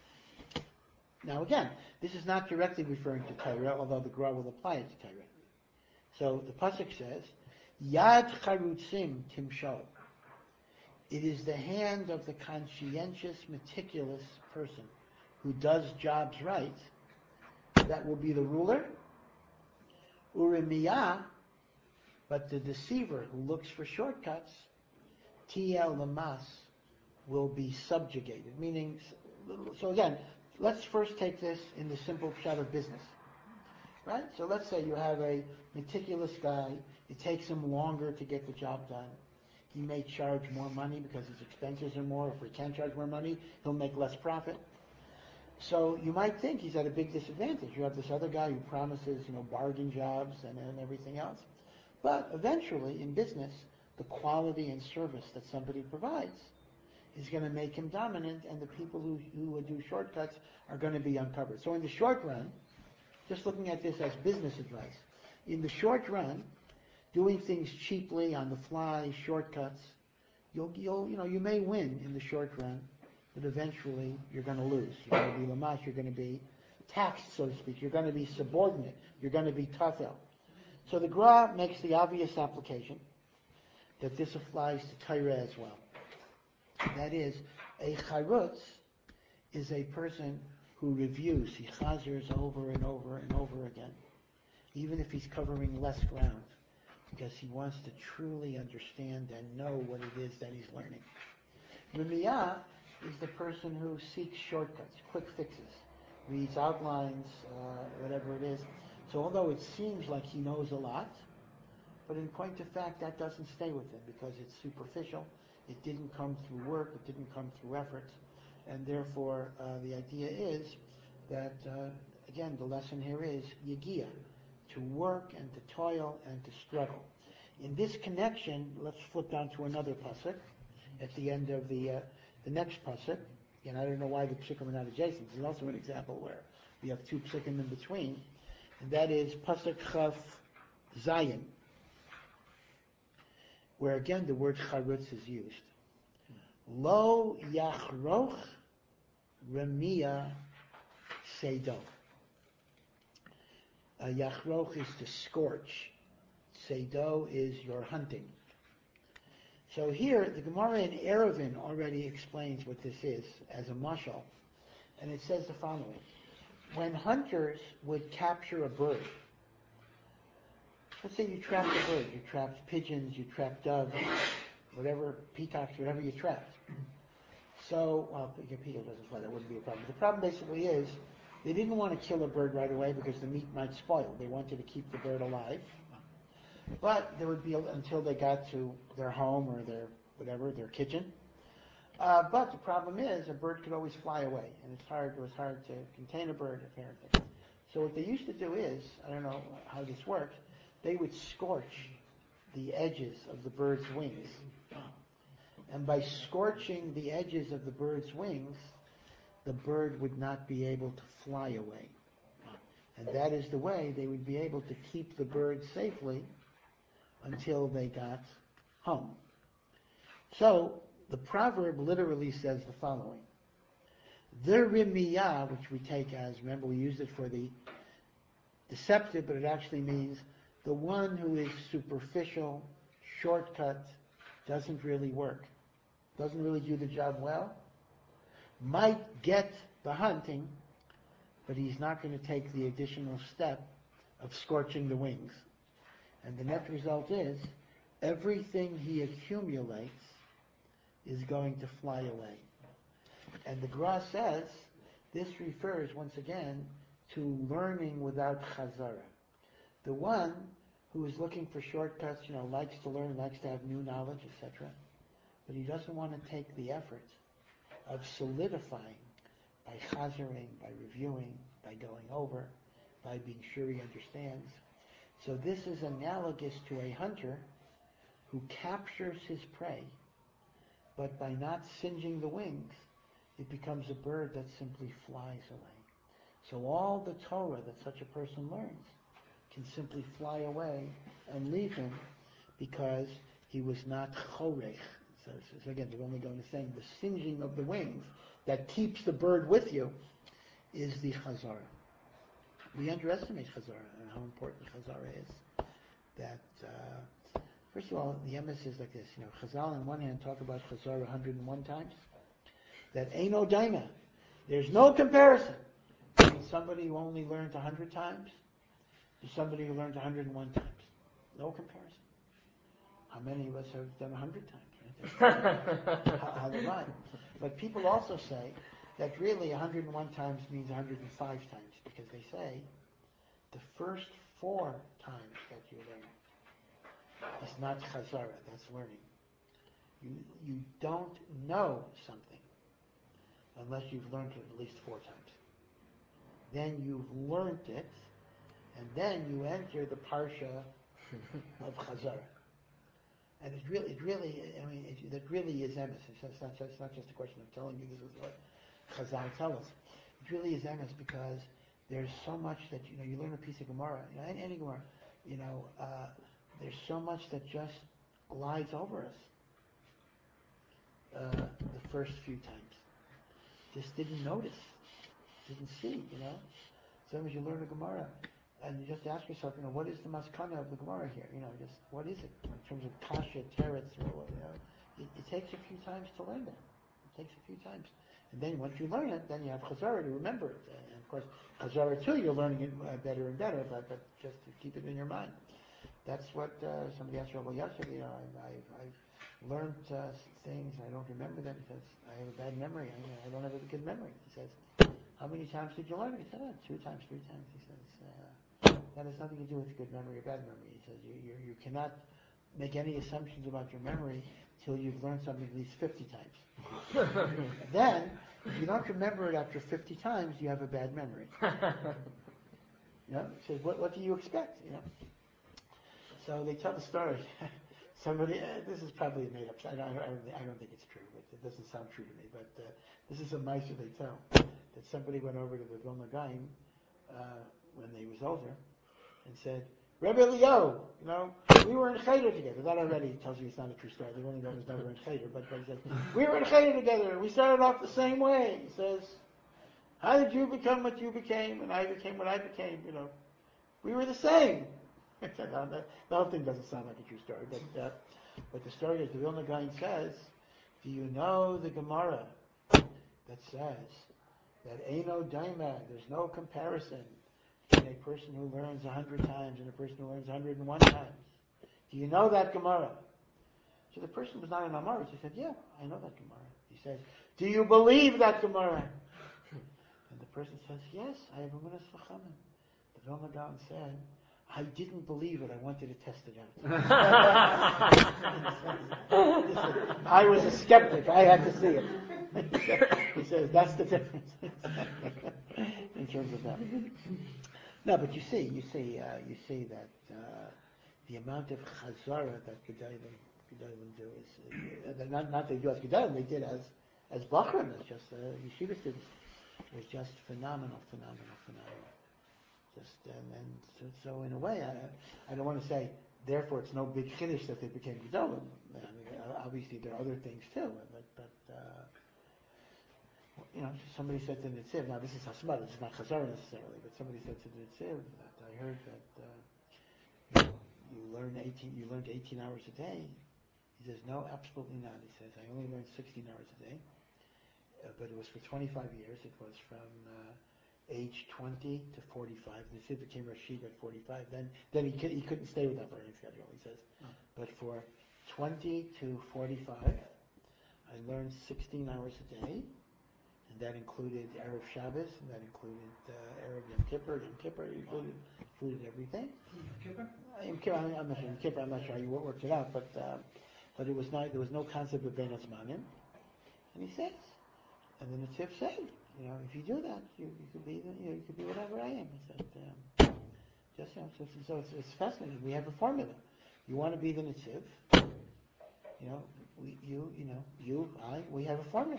Now again, this is not directly referring to Torah, although the Gra will apply it to Torah. So the pasuk says, Yad charutzim timshol. It is the hand of the conscientious, meticulous person who does jobs right that will be the ruler. Uremiyah, but the deceiver who looks for shortcuts, T.L. Lamas, will be subjugated. Meaning, so again, let's first take this in the simple shot of business. Right? So let's say you have a meticulous guy. It takes him longer to get the job done. He may charge more money because his expenses are more. If he can't charge more money, he'll make less profit. So you might think he's at a big disadvantage. You have this other guy who promises, you know, bargain jobs and, and everything else. But eventually, in business, the quality and service that somebody provides is going to make him dominant, and the people who, who would do shortcuts are going to be uncovered. So in the short run, just looking at this as business advice, in the short run, doing things cheaply, on the fly, shortcuts, you'll, you'll, you know, you may win in the short run, but eventually you're going to lose. You're going to be lamash, you're going to be taxed, so to speak. You're going to be subordinate. You're going to be tafel. So the Gra makes the obvious application that this applies to Torah as well. That is, a charutz is a person who reviews, he chazers over and over and over again, even if he's covering less ground, because he wants to truly understand and know what it is that he's learning. Remiyah is the person who seeks shortcuts, quick fixes, reads outlines, uh, whatever it is. So although it seems like he knows a lot, but in point of fact, that doesn't stay with him because it's superficial. It didn't come through work. It didn't come through effort. And therefore, uh, the idea is that, uh, again, the lesson here is yigiyah, to work and to toil and to struggle. In this connection, let's flip down to another pasuk at the end of the uh, the next pasuk. And I don't know why the psukim are not adjacent. This is also an example where we have two psukim in between. And that is pasuk chaf zayin, where again the word charutz is used. Lo yachroch remia seido. Uh, yachroch is to scorch. Seido is your hunting. So here, the Gemara in Eruvin already explains what this is as a mashal. And it says the following. When hunters would capture a bird, let's say you trapped a bird, you trapped pigeons, you trapped doves, whatever, peacocks, whatever you trapped. So, well, your peacock doesn't fly, that wouldn't be a problem. The problem basically is, they didn't want to kill a bird right away because the meat might spoil. They wanted to keep the bird alive. But there would be, until they got to their home or their, whatever, their kitchen. Uh, but the problem is, a bird could always fly away, and it's hard, it was hard to contain a bird, apparently. So what they used to do is, I don't know how this works, they would scorch the edges of the bird's wings. And by scorching the edges of the bird's wings, the bird would not be able to fly away. And that is the way they would be able to keep the bird safely until they got home. So, the proverb literally says the following. The rimiyah, which we take as, remember we used it for the deceptive, but it actually means the one who is superficial, shortcut, doesn't really work, doesn't really do the job well, might get the hunting, but he's not going to take the additional step of scorching the wings. And the net result is, everything he accumulates is going to fly away. And the Gra says, this refers once again to learning without chazara. The one who is looking for shortcuts, you know, likes to learn, likes to have new knowledge, et cetera, but he doesn't want to take the effort of solidifying by chazaring, by reviewing, by going over, by being sure he understands. So this is analogous to a hunter who captures his prey, but by not singeing the wings, it becomes a bird that simply flies away. So all the Torah that such a person learns can simply fly away and leave him because he was not chorech. So, so again, they're only going to say the singeing of the wings that keeps the bird with you is the chazara. We underestimate chazara and how important chazara is. That, uh, first of all, the emes is like this. You know, Chazal on one hand talk about chazara one hundred one times. That eino daima. There's no comparison between somebody who only learned one hundred times to somebody who learns one hundred one times. No comparison. How many of us have done one hundred times? Right? how, how they rhyme. But people also say that really one hundred one times means one hundred five times, because they say the first four times that you learn is not chazara, that's learning. You, you don't know something unless you've learned it at least four times. Then you've learned it, and then you enter the parsha of chazara. And it really, it really, I mean, it, that really is emes. It's, it's, not just, it's not just a question of telling you this is what Chazal tell us. It really is emes, because there's so much that, you know, you learn a piece of Gemara, you know, any, any Gemara, you know, uh, there's so much that just glides over us uh, the first few times. Just didn't notice, didn't see, you know. Sometimes you learn a Gemara, and you just ask yourself, you know, what is the maskana of the Gemara here? You know, just what is it in terms of kasha, teretz, or what, you know? It, it takes a few times to learn that. It takes a few times, and then once you learn it, then you have chazara to remember it. And of course, chazara too, you're learning it uh, better and better, but, but just to keep it in your mind. That's what uh, somebody asked Rabbi yesterday. You know, I've, I've, I've learned uh, things, I don't remember them because I have a bad memory. I, I don't have a good memory. He says, how many times did you learn it? He said, oh, two times, three times. He says, uh, that has nothing to do with good memory or bad memory. He says, you, you, you cannot make any assumptions about your memory till you've learned something at least fifty times. Then, if you don't remember it after fifty times, you have a bad memory. You know, he says, what, what do you expect? You know. So they tell the story. Somebody, uh, this is probably made up. I don't, I, don't, I don't think it's true, but it doesn't sound true to me. But uh, this is a ma'aser they tell, that somebody went over to the Vilna Gaon uh, when they was older and said, Rebbe Leo, you know, we were in Cheder together. That already tells you it's not a true story. The Vilna Gaon was never in Cheder, but, but he said, we were in Cheder together. We started off the same way. He says, how did you become what you became, and I became what I became? You know, we were the same. No, the whole thing doesn't sound like a true story, but uh, but the story is the Vilna Gaon says, do you know the Gemara that says that Eino Daima, there's no comparison between a person who learns a hundred times and a person who learns a hundred and one times? Do you know that Gemara? So the person was not an Amaris. He said, yeah, I know that Gemara. He says, do you believe that Gemara? And the person says, yes, I have a Emunas V'Chamin. The Vilna Gaon said, I didn't believe it. I wanted to test it out. I was a skeptic. I had to see it. He says, that's the difference in terms of that. No, but you see, you see, uh, you see that uh, the amount of chazara that Gedalim, Gedalim do is, uh, not, not they do as Gedalim, they did as, as Bachram, as just uh, yeshiva students. It was just phenomenal, phenomenal, phenomenal. Just and, and so, so in a way, I, I don't want to say therefore it's no big chiddush that they became gedolim. I mean, obviously there are other things too, but but uh, you know, somebody said to the Nitziv. Now this is Hasmad, this is not Chazar necessarily, but somebody said to the Nitziv that I heard that uh, you, you learn eighteen, you learned eighteen hours a day. He says no, absolutely not. He says I only learned sixteen hours a day, uh, but it was for twenty-five years. It was from uh, age twenty to forty-five. The Sid became Rashid at forty-five. Then, then he, could, he couldn't stay with that learning schedule, he says. Oh. But for twenty to forty-five, I learned sixteen hours a day, and that included Erev Shabbos, and that included uh, Erev Yom Kippur. Yom Kippur included, included everything. Yom Kippur? Uh, Yom Kippur, I'm, I'm not sure. Yom Kippur, I'm not sure. You worked it out, but uh, but it was not. There was no concept of Ben Azmanim. And he says, and then the Tzif said, you know, if you do that, you, you could be, the, you know, you could be whatever I am. He said, um, just you know, so, so it's, it's fascinating. We have a formula. You want to be the Nitziv, you know, we, you, you know, you, I, we have a formula.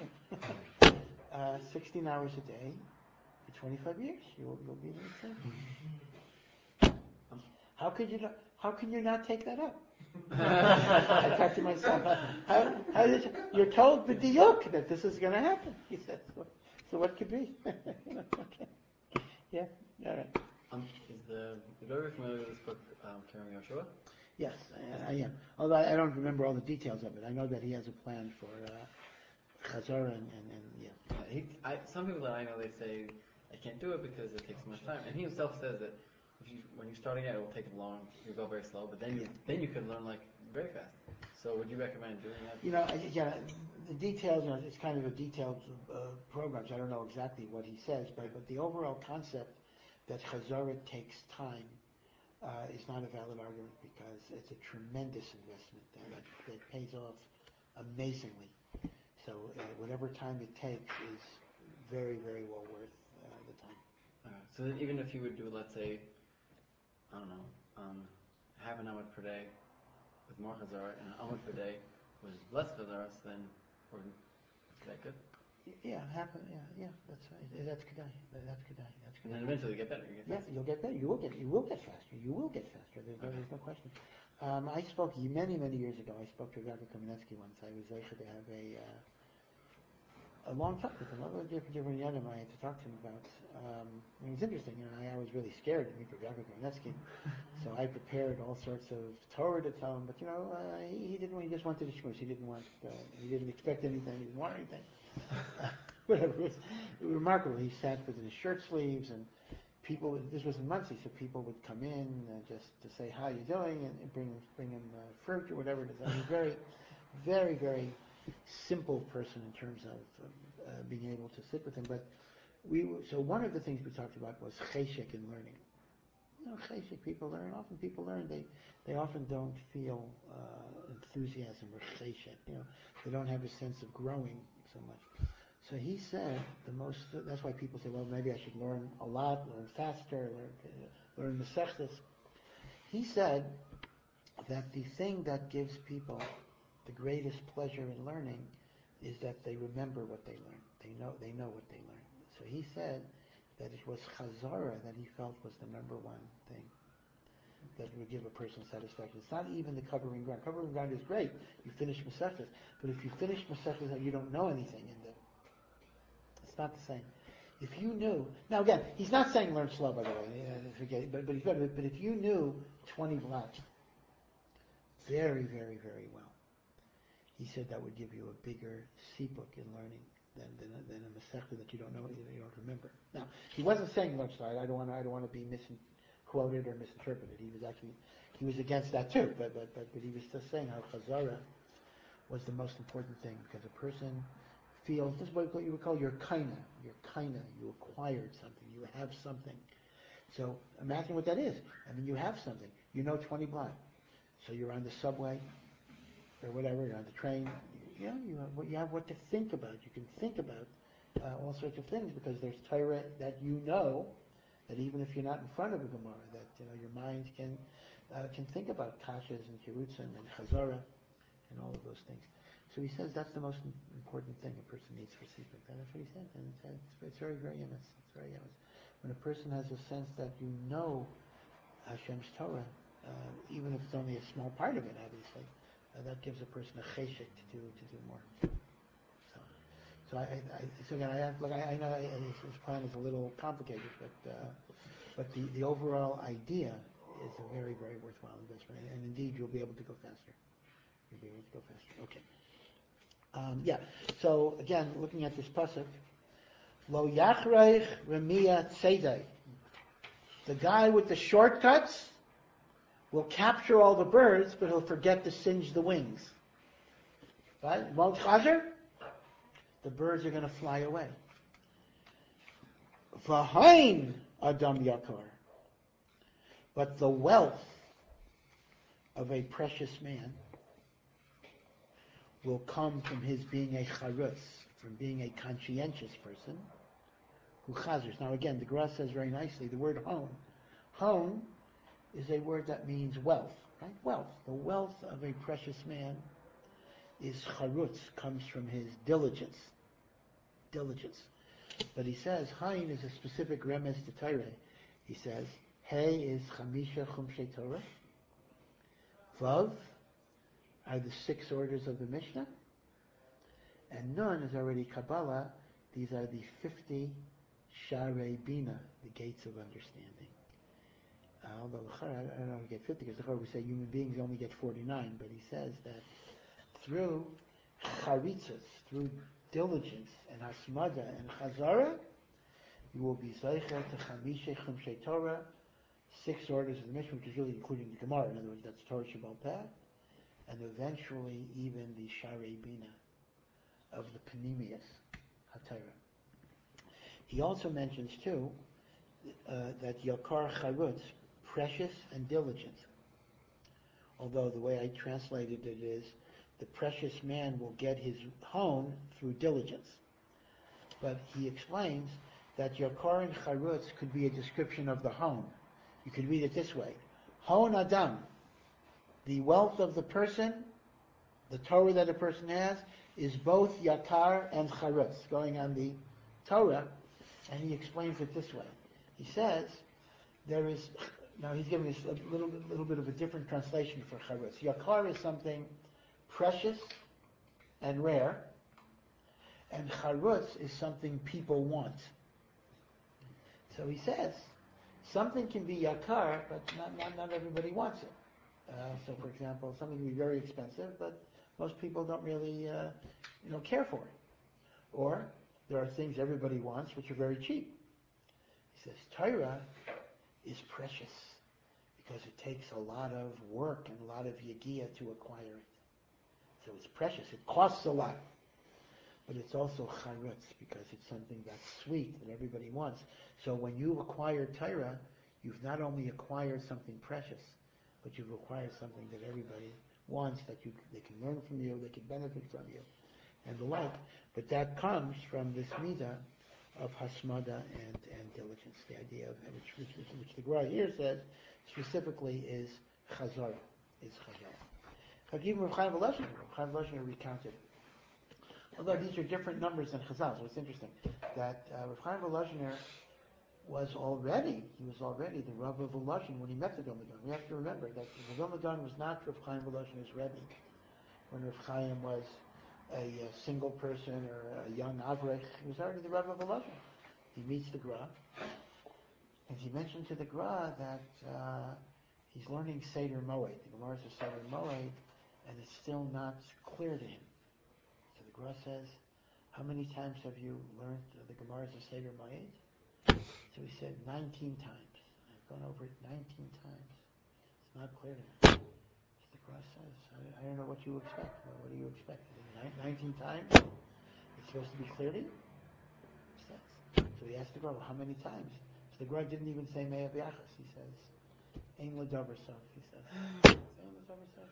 uh, sixteen hours a day for twenty-five years, you'll, you'll be the Nitziv. How could you not? How can you not take that up? I thought to myself, how, how did you, you're told b'diyuk that this is going to happen. He said. So, So what could be? Okay. Yeah, all right. Um, is the, the Gover familiar with this book, um, Kerem Yoshua? Yes, I, I am. Although I don't remember all the details of it. I know that he has a plan for uh, Chazara and, and, and yeah. yeah he, I, some people that I know, they say, I can't do it because it takes so much time. And he himself says that if you, when you're starting out, it will take long. You go very slow, but then you Yeah. then you can learn like very fast. So would you recommend doing that? You know, I- again, the details, you know, it's kind of a detailed uh, program, so I don't know exactly what he says, but, but the overall concept that Chazorah takes time uh, is not a valid argument because it's a tremendous investment and that, that pays off amazingly. So uh, whatever time it takes is very, very well worth uh, the time. Okay. So then even if you would do, let's say, I don't know, um, half an hour per day with more Chazorah and an hour per day with less Chazorah, then or is that good? Yeah, happen. Yeah, yeah. That's right. That's Kedai. That's Kedai. That's And then Kedai. eventually you get better. You get Yeah, faster. you'll get better. You will get. You will get faster. You will get faster. There's no, Okay. there's no question. Um, I spoke many, many years ago. I spoke to Rabbi Kamenetsky once. I was able to have a uh, a long talk with him. A lot of different different yanim I had to talk to him about. Um, it was interesting. You know, I, I was really scared to meet with Rabbi Kamenetsky, so I prepared all sorts of Torah to tell him. But you know, uh, he, he didn't. He just wanted to shmooze. He didn't want. Uh, he didn't expect anything. He didn't want anything. Whatever. It was, it was remarkable. He sat with his shirt sleeves, and people. This was in Muncie, so people would come in uh, just to say how you doing, and, and bring bring him uh, fruit or whatever it is. I mean, very, very, very simple person in terms of uh, being able to sit with him. But we were, so one of the things we talked about was cheshek in learning. You know, cheshek, people learn. Often people learn. They they often don't feel uh, enthusiasm or cheshek. You know, they don't have a sense of growing so much. So he said the most. That's why people say, well, maybe I should learn a lot, learn faster, learn learn Masechtas. He said that the thing that gives people the greatest pleasure in learning is that they remember what they learn. They know they know what they learn. So he said that it was Chazara that he felt was the number one thing that would give a person satisfaction. It's not even the covering ground. Covering ground is great. You finish Masechtas, but if you finish Masechtas and you don't know anything in them, it's not the same. If you knew, now again, he's not saying learn slow, by the way, uh, forget it, but, but, but if you knew twenty blocks very, very, very well, he said that would give you a bigger sipuk in learning than than a, than a masechta that you don't know, you don't remember. Now, he wasn't saying learn slow. I don't want to, I don't want to be misquoted or misinterpreted. He was actually, he was against that too, but but but, but he was just saying how chazara was the most important thing because a person feels, this is what you would call your kaina, your kaina, you acquired something, you have something. So imagine what that is. I mean, you have something. You know twenty blocks. So you're on the subway or whatever, you're on the train. You know, you have, what- you have what to think about. You can think about uh, all sorts of things because there's Torah that you know that even if you're not in front of a Gemara, that you know your mind can uh, can think about kashas and kirutzim and chazara and all of those things. So he says that's the most important thing a person needs for sipuk. That's what he said, and it's, it's, it's very, very emes. It's very emes. When a person has a sense that you know Hashem's Torah, uh, even if it's only a small part of it, obviously, uh, that gives a person a cheshek to do to do more. So, so I, I so again, I look, I, I know his, his plan is a little complicated, but uh, but the, the overall idea is a very, very worthwhile investment, and indeed you'll be able to go faster. You'll be able to go faster. Okay. Um, yeah. So again, looking at this pasuk, lo yachreich remia tzedai. The guy with the shortcuts will capture all the birds, but he'll forget to singe the wings. Right? Won't chazer? The birds are going to fly away. V'hain adam yakar. But the wealth of a precious man will come from his being a charutz, from being a conscientious person who chazers. Now again, the Gra says very nicely, the word hon. Hon is a word that means wealth, right? Wealth. The wealth of a precious man is charutz, comes from his diligence. Diligence. But he says, hain is a specific remes to Torah. He says, hey is chamisha chumshei Torah. Vav are the six orders of the Mishnah, and Nun is already Kabbalah. These are the fifty Sharei Bina, the gates of understanding. Uh, although I don't know if we get fifty, because the we say human beings only get forty-nine, but he says that through charitzas, through diligence and hasmada and chazara, you will be zeicher to chamishe chumshei Torah, six orders of the Mishnah, which is really including the Gemara. In other words, that's Torah Shebaal Peh, and eventually even the Sharei Bina of the Panemius HaTorah. He also mentions too uh, that Yakar Charutz, precious and diligent. Although the way I translated it is, the precious man will get his hone through diligence. But he explains that Yakar and Charutz could be a description of the hone. You could read it this way: Hon Adam, the wealth of the person, the Torah that a person has, is both Yakar and Charutz, going on the Torah, and he explains it this way. He says, there is, now he's giving us a little, little bit of a different translation for Charutz. Yakar is something precious and rare, and Charutz is something people want. So he says, something can be Yakar, but not, not, not everybody wants it. Uh, so for example, something can be very expensive, but most people don't really, uh, you know, care for it. Or there are things everybody wants which are very cheap. He says Torah is precious because it takes a lot of work and a lot of yagia to acquire it. So it's precious. It costs a lot, but it's also charutz because it's something that's sweet that everybody wants. So when you acquire Torah, you've not only acquired something precious, but you've acquired something that everybody wants, that you they can learn from you, they can benefit from you, and the like. But that comes from this midah of hasmada and, and diligence, the idea of which, which, which, which the Gemara here says specifically is chazara, is chazara. Even Rav Chaim Volozhiner, Rav Chaim Volozhiner recounted, although these are different numbers than Chazal, so it's interesting that uh, Rav Chaim Volozhiner was already, he was already the Rav of Volozhin when he met the Vilna Gaon. We have to remember that the Vilna Gaon was not Rav Chaim Volozhiner's Rebbe. When Rav Chaim was a, a single person or a young Avrech, he was already the Rav of Volozhin. He meets the Gra, and he mentioned to the Gra that uh, he's learning Seder Moed. The Gemara is Seder Moed, and it's still not clear to him. So the Gra says, how many times have you learned the Gemara is Seder Moed? So he said, nineteen times. I've gone over it nineteen times. It's not clear to me. So the Gra says, I, I don't know what you expect. Well, what do you expect? nineteen times? It's supposed to be clear to you? He says. So he asked the Gra, well, how many times? So the Gra didn't even say Me'ah B'Yachas. He says, Ein L'Dover Sof. He says, Ein L'Dover Sof.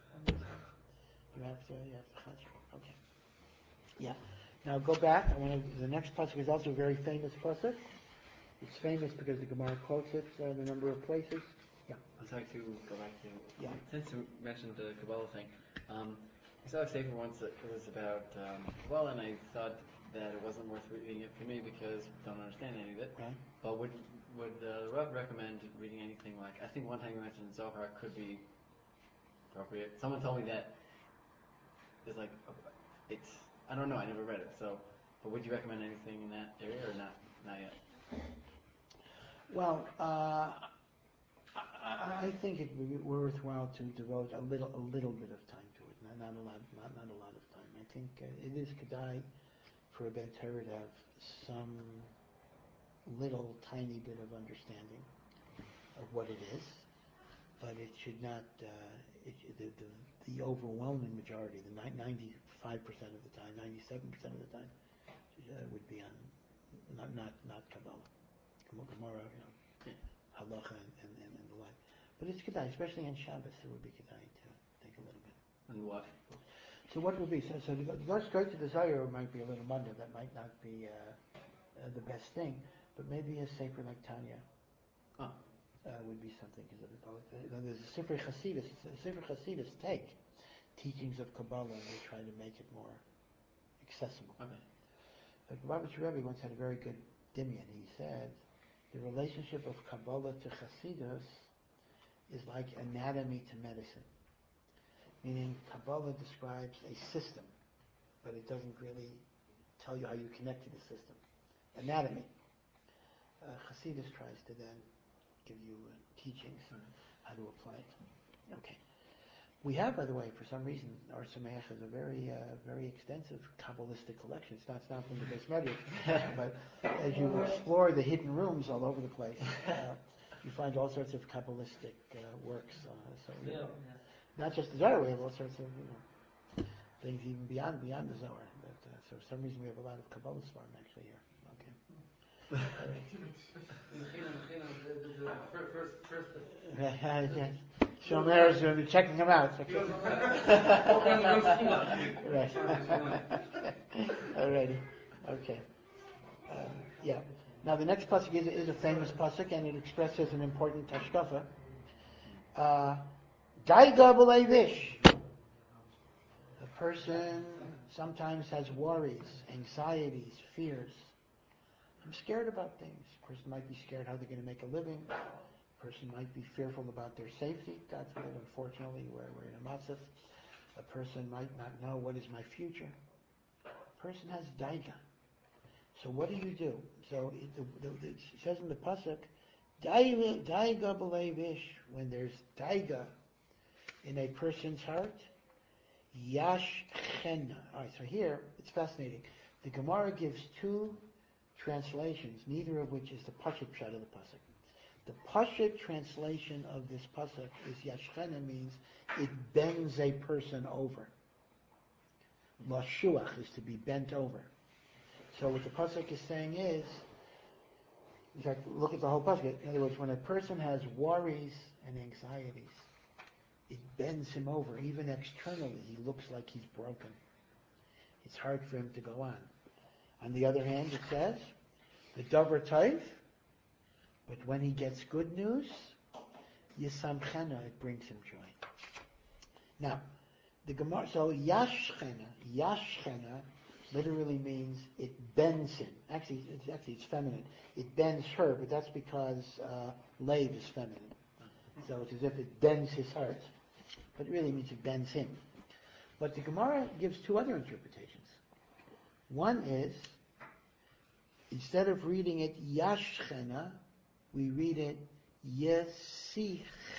You have to, you have to chach. Okay. Yeah. Now go back. I want to, the next pasuk is also a very famous pasuk. It's famous because the Gemara quotes it uh, in a number of places. Yeah. I'd like to go back to, Yeah. since you mentioned the Kabbalah thing, um, I saw a statement once that it was about um, Kabbalah, and I thought that it wasn't worth reading it for me because I don't understand any of it. Okay. But would would uh, the Rav recommend reading anything like, I think one time you mentioned Zohar could be appropriate. Someone told me that it's like, it's, I don't know, I never read it, so, but would you recommend anything in that area or not? Not yet. Well, uh, I, I think it would be worthwhile to devote a little, a little bit of time to it. Not, not a lot, not, not a lot of time. I think uh, it is kedai for a Ben Torah to have some little, tiny bit of understanding of what it is, but it should not. Uh, it, the, the the overwhelming majority, the ninety-five percent of the time, ninety-seven percent of the time, uh, would be on not not not Kabbalah. Gemara, you know, halacha and, and, and, and the like. But it's kedai, especially on Shabbos, it would be kedai to take a little bit. And what? So what would be, so, so to go, to go straight to the Zohar might be a little munda, that might not be uh, uh, the best thing, but maybe a sefer like Tanya Oh. uh, would be something. Because uh, there's a sefer Chasidus, a sefer Chasidus take teachings of Kabbalah and they try to make it more accessible. Okay. But Robert Rebbe once had a very good dimion. He said, the relationship of Kabbalah to Chasidus is like anatomy to medicine. Meaning, Kabbalah describes a system, but it doesn't really tell you how you connect to the system. Anatomy. Uh, Chasidus tries to then give you uh, teachings on how to apply it. Okay. We have, by the way, for some reason, our Sameach has a very, uh, very extensive Kabbalistic collection. It's not, it's not from the Beis Medrash, but as you explore the hidden rooms all over the place, uh, you find all sorts of Kabbalistic uh, works. Uh, so you Yeah. know, not just the Zohar, we have all sorts of you know things even beyond beyond the Zohar. But, uh, so for some reason we have a lot of Kabbalah Svarim actually here. Okay. First, first, first. Yes. Shomer's going to be checking them out. Okay. Right. Alrighty. Okay. Um, yeah. Now the next pasuk is, is a famous pasuk, and it expresses an important hashkafa. Uh, Daiga b'lei vish. A person sometimes has worries, anxieties, fears. I'm scared about things. A person might be scared how they're going to make a living. A person might be fearful about their safety. God forbid, unfortunately, we're, we're in a matzah. A person might not know what is my future. A person has daiga. So what do you do? So it, the, the, it says in the pasuk, daiga b'lei vish. When there's daiga in a person's heart, yash chena. All right. So here it's fascinating. The Gemara gives two translations, neither of which is the Pashut pshat of the pasuk. The Pashut translation of this pasuk is yashchena, means it bends a person over. Lashuach is to be bent over. So what the pasuk is saying is, in fact, look at the whole pasuk. In other words, when a person has worries and anxieties, it bends him over. Even externally, he looks like he's broken. It's hard for him to go on. On the other hand, it says, the davar tov, but when he gets good news, yisamchena, it brings him joy. Now, the Gemara, so yashchena, yashchena, literally means it bends him. Actually, it's, actually it's feminine. It bends her, but that's because uh, Lev is feminine. So it's as if it bends his heart. But it really means it bends him. But the Gemara gives two other interpretations. One is, instead of reading it yashchena, we read it yesichena,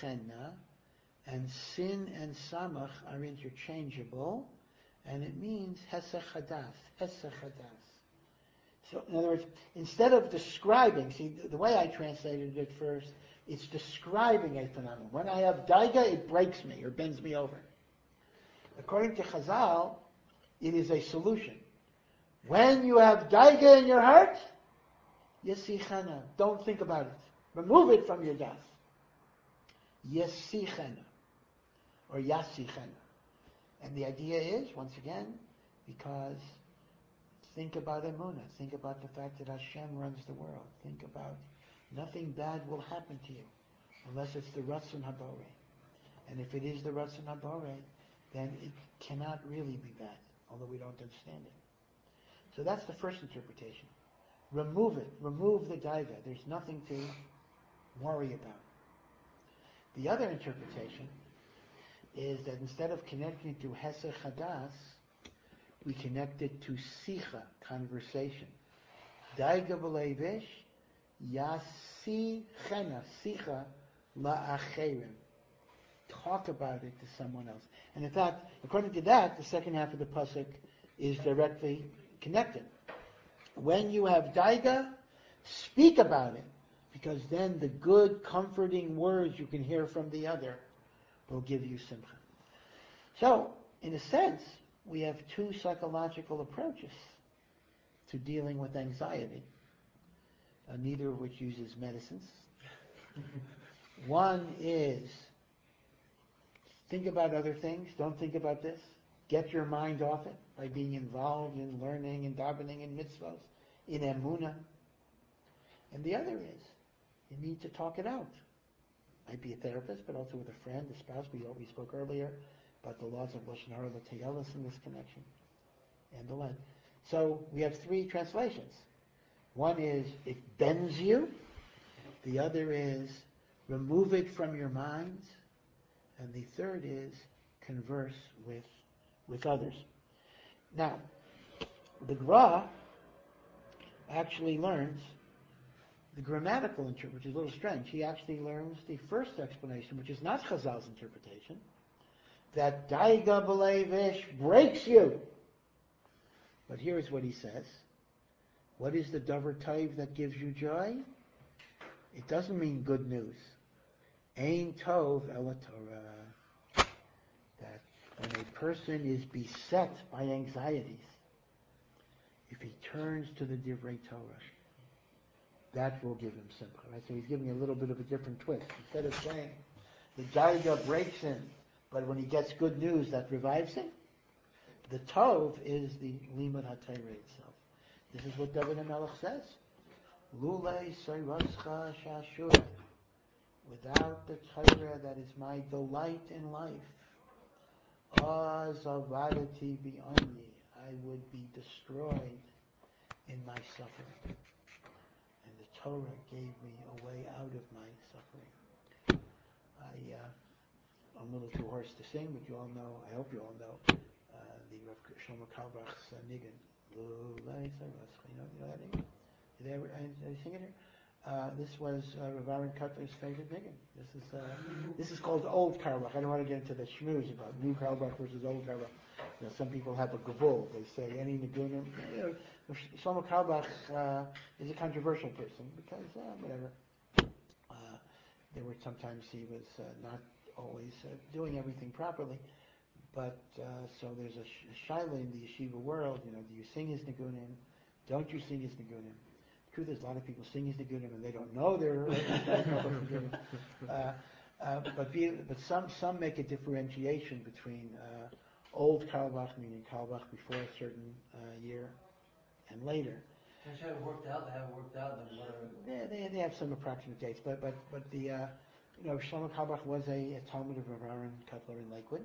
and sin and samach are interchangeable, and it means hesech hadas, hesech hadas. So, in other words, instead of describing, see, the way I translated it first, it's describing a phenomenon. When I have daiga, it breaks me or bends me over. According to Chazal, it is a solution. When you have daiga in your heart, yesichena, don't think about it. Remove it from your das. Yesichena, or yasichena. And the idea is, once again, because think about emunah, think about the fact that Hashem runs the world. Think about nothing bad will happen to you unless it's the Ratzon Haborei. And if it is the Ratzon Haborei, then it cannot really be bad, although we don't understand it. So that's the first interpretation. Remove it. Remove the daiga. There's nothing to worry about. The other interpretation is that instead of connecting it to hesech hadas, we connect it to sicha, conversation. Daiga b'lei vish, yasi chena, sicha la'acherim. Talk about it to someone else. And in fact, according to that, the second half of the pasuk is directly connected. When you have daiga, speak about it, because then the good, comforting words you can hear from the other will give you simcha. So, in a sense, we have two psychological approaches to dealing with anxiety, uh, neither of which uses medicines. One is, think about other things, don't think about this. Get your mind off it by being involved in learning and davening and mitzvahs, in emunah. And the other is, you need to talk it out. Might be a therapist, but also with a friend, a spouse. We, we spoke earlier about the laws of Lashon Hara L'Teyelis in this connection, and the like. So we have three translations. One is, it bends you. The other is, remove it from your mind. And the third is, converse with with others. Now, the Gra actually learns the grammatical interpretation, which is a little strange. He actually learns the first explanation, which is not Chazal's interpretation, that daiga b'lei vish breaks you. But here is what he says. What is the davar tov that gives you joy? It doesn't mean good news. Ein tov ela Torah. That when a person is beset by anxieties, if he turns to the Divrei Torah, that will give him simcha. Right? So he's giving a little bit of a different twist. Instead of saying the Jaiga breaks him, but when he gets good news, that revives him. The tov is the limud haTorah itself. This is what David HaMelech says. Lulei soyrascha shashur. Without the Torah that is my delight in life, az avadati bi'ani, I would be destroyed in my suffering. And the Torah gave me a way out of my suffering. I, uh, I'm a little too hoarse to sing, but you all know, I hope you all know, uh, the Rav Shlomo Carlebach's uh, Nigun. You know, you know that Nigun? Did they ever, did they sing it here? Uh, this was uh, Rav Aaron Cutler's favorite Nigun. This is uh, this is called Old Carlebach. I don't want to get into the schmooze about new Carlebach versus old Carlebach. You know, some people have a gavul. They say any Nigunim. You know, Shlomo Carlebach uh, is a controversial person because uh, whatever. Uh, there were sometimes he was uh, not always uh, doing everything properly. But uh, so there's a, sh- a shaila in the yeshiva world. You know, do you sing his Nigunim? Don't you sing his Nigunim? Truth is, a lot of people sing his Nigunim and they don't know they're uh, uh, but be, but some some make a differentiation between uh, old Carlebach, meaning Carlebach before a certain uh, year, and later. They should have worked out. They haven't worked out. Then whatever. Yeah, they they have some approximate dates, but but but the uh, you know Shlomo Carlebach was a, a Talmud of Rav Aaron Cutler in Lakewood,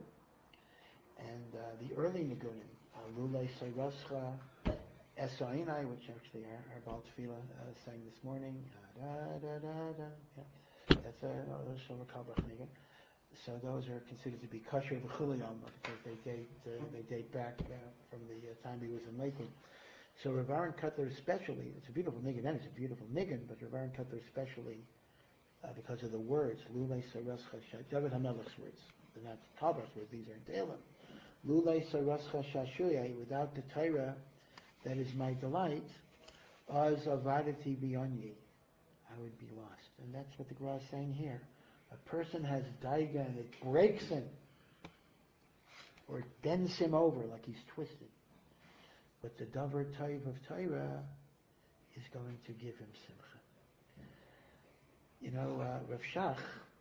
and uh, the early Nigunim, Lulei Soyrascha. Esoinai, which actually our, our Baal Tefillah uh, sang this morning. Da, da, da, da. Yeah. That's a uh, Shlomo Carlebach Nigun. So those are considered to be kosher v'chuliyam because they date uh, they date back uh, from the uh, time he was in Lakewood. So Rav Aaron Cutler especially, it's a beautiful nigun, and it's a beautiful nigun, but Rav Aaron Cutler especially uh, because of the words, Lulei Sarascha Shashuyah, David HaMelech's words, they're not Carlebach's words, these are in Tehillim. Lulei Sarascha Shashuyah, without the Torah that is my delight, az avadati biyonyi, I would be lost. And that's what the Gemara is saying here. A person has daiga and it breaks him, or it bends him over like he's twisted. But the davar taiv of Torah is going to give him simcha. You know, uh, Rav Shach,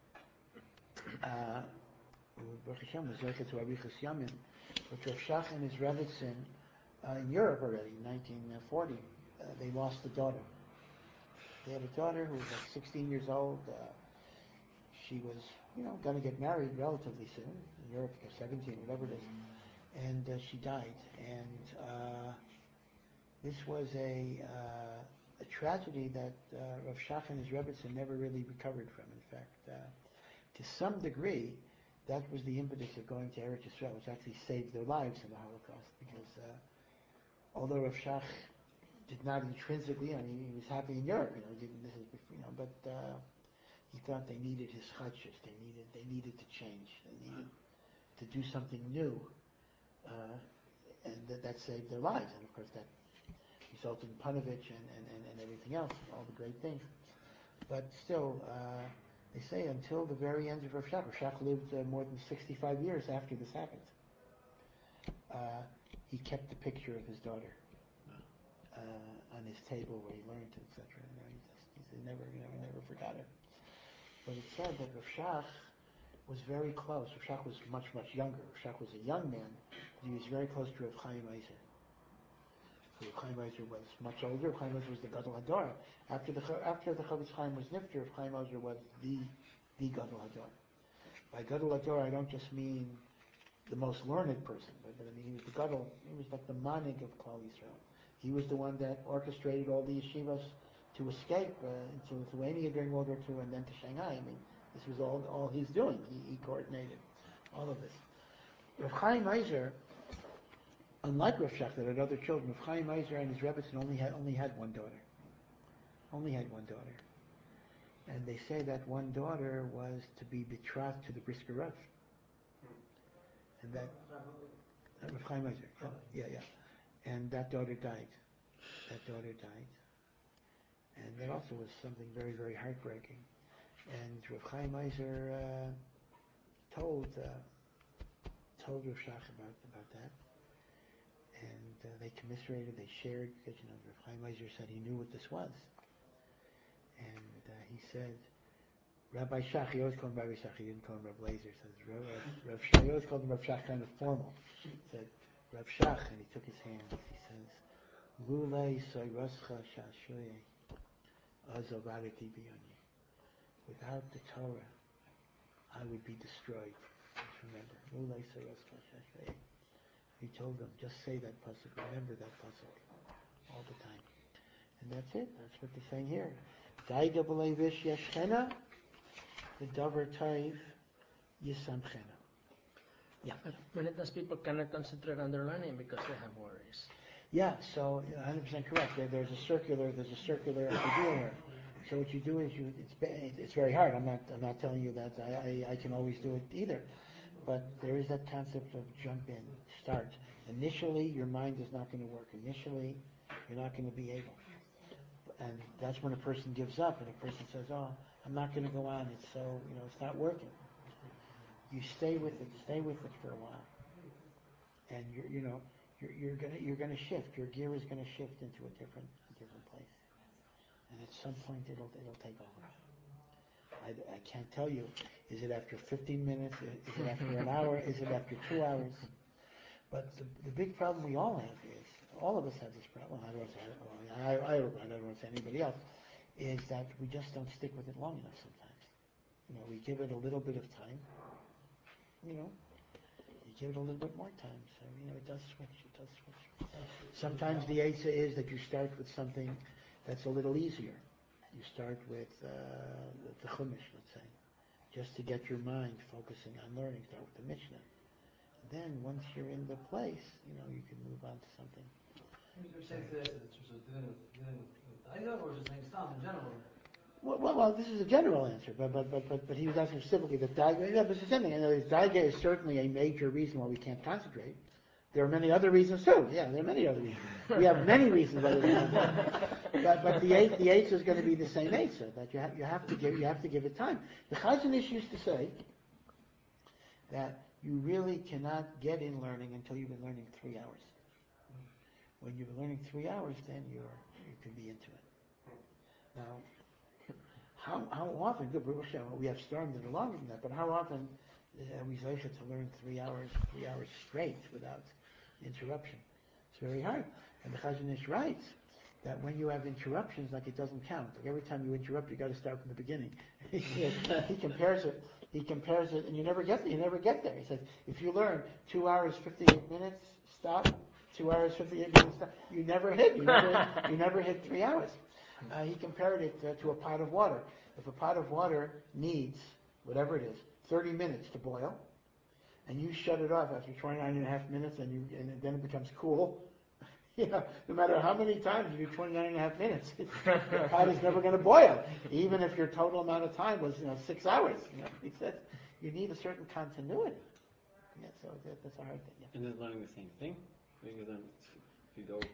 uh, Baruch Hashem was zeichet to Arichas Yamin, but Rav Shach and his Rebbetzin, Uh, in Europe already, in nineteen forty, uh, they lost a daughter. They had a daughter who was like sixteen years old. Uh, she was, you know, going to get married relatively soon. In Europe, they're seventeen, whatever it is. And uh, she died. And uh, this was a uh, a tragedy that uh, Rav Shach and his Rebbetzin never really recovered from. In fact, uh, to some degree, that was the impetus of going to Eretz Yisrael, which actually saved their lives in the Holocaust, because uh, although Rav Shach did not intrinsically, I mean, he was happy in Europe, you know, he didn't, this is, you know, but uh, he thought they needed his chadshus, they needed, they needed to change, they needed to do something new, uh, and that, that saved their lives, and of course that resulted in Panovich and, and, and, and everything else, all the great things. But still, uh, they say until the very end of Rav Shach, Rav Shach lived uh, more than sixty-five years after this happened. Uh, he kept the picture of his daughter uh, on his table where he learned, et cetera. You know, he, just, he never, you know, he never forgot it. But it said that Rav Shach was very close. Rav Shach was much, much younger. Rav Shach was a young man, but he was very close to Rav Chaim Eiser. So Rav Chaim Eiser was much older. Rav Chaim Eiser was the Gadol Hador. After the after the Chavetz Chaim was nifter, Rav Chaim Eiser was the the Gadol Hador. By Gadol Hador, I don't just mean the most learned person, but, but I mean he was the Gadol. He was like the Manig of Klal Yisrael. He was the one that orchestrated all the yeshivas to escape uh, to Lithuania during World War Two and then to Shanghai. I mean, this was all all he's doing. He, he coordinated all of this. Rav Chaim Eiser, unlike Rav Shach that had other children, Rav Chaim Eiser and his Rebbetzin only had only had one daughter. Only had one daughter. And they say that one daughter was to be betrothed to the Brisker Rav. And that, uh, Rav Chaim Eiser, yeah, yeah, yeah. And that daughter died. That daughter died. And that also was something very, very heartbreaking. And Rav Chaim Eiser uh, told uh, told Rav Shach about about that, and uh, they commiserated, they shared, because you know Rav Chaim Eiser said he knew what this was, and uh, he said, Rabbi Shach, he always called him Rabbi Shach, he didn't call him Rav Lazer. Says Rav, Rav Shach, he always called him Rav Shach, kind of formal. He said Rav Shach, and he took his hands. He says, Lulei soyroscha shashoye azavariti biyoni. Without the Torah, I would be destroyed. Just remember, Lulei soyroscha shashoye. He told them, just say that pasuk, remember that pasuk all the time. And that's it. That's what they're saying here. Daiga b'lei vish yashchena, the davar taiv yisamchena. Yeah. But many times people cannot concentrate on their learning because they have worries. Yeah, so one hundred percent correct. There, there's a circular, there's a circular idea here. So what you do is you, it's it's very hard. I'm not I'm not telling you that I, I, I can always do it either. But there is that concept of jump in, start. Initially, your mind is not going to work. Initially, you're not going to be able. And that's when a person gives up, and a person says, "Oh, I'm not going to go on. It's so, you know, it's not working." You stay with it, stay with it for a while, and you're, you know, you're, you're gonna, you're gonna shift. Your gear is gonna shift into a different, a different place, and at some point it'll, it'll take over. I, I can't tell you. Is it after fifteen minutes? Is it after an hour? Is it after two hours? But the, the big problem we all have is, all of us have this problem. I don't want to say, I, I, I don't want to say anybody else. Is that we just don't stick with it long enough sometimes. You know, we give it a little bit of time. You know, you give it a little bit more time, so you know it does switch. It does switch. Sometimes the answer is that you start with something that's a little easier. You start with uh, the, the Chumash, let's say, just to get your mind focusing on learning. Start with the Mishnah. Then once you're in the place, you know, you can move on to something. You're saying today that it's dealing with dealing with Daiga, or just saying Stam in general? Well, well, well, this is a general answer, but but but but, but he was asking specifically that Daiga. Yeah, but it's the same thing. You know, Daiga is certainly a major reason why we can't concentrate. There are many other reasons too. Yeah, there are many other reasons. We have many reasons other than that. But but the eighth the eighth is going to be the same eighth, that you have you have to give you have to give it time. The Chazon Ish used to say that you really cannot get in learning until you've been learning three hours. When you've been learning three hours, then you're you can be into it. Now. How how often? Good, we have storms that are longer than that. But how often are we zeichet to learn three hours, three hours straight without interruption? It's very hard. And the Chazon Ish writes that when you have interruptions, like it doesn't count. Like every time you interrupt, you got to start from the beginning. he, he compares it. He compares it, and you never get there. You never get there. He says if you learn two hours fifty-eight minutes, stop. Two hours fifty-eight minutes, stop. You never hit. You never. you never hit three hours. Uh, he compared it uh, to a pot of water. If a pot of water needs, whatever it is, thirty minutes to boil, and you shut it off after twenty-nine and a half minutes, and, you, and then it becomes cool, you know, no matter how many times you do twenty-nine and a half minutes, the pot is never going to boil, even if your total amount of time was, you know, six hours. You know, he says you need a certain continuity. Yeah, so that, that's a hard thing. Yeah. And then learning the same thing? Because then if you go...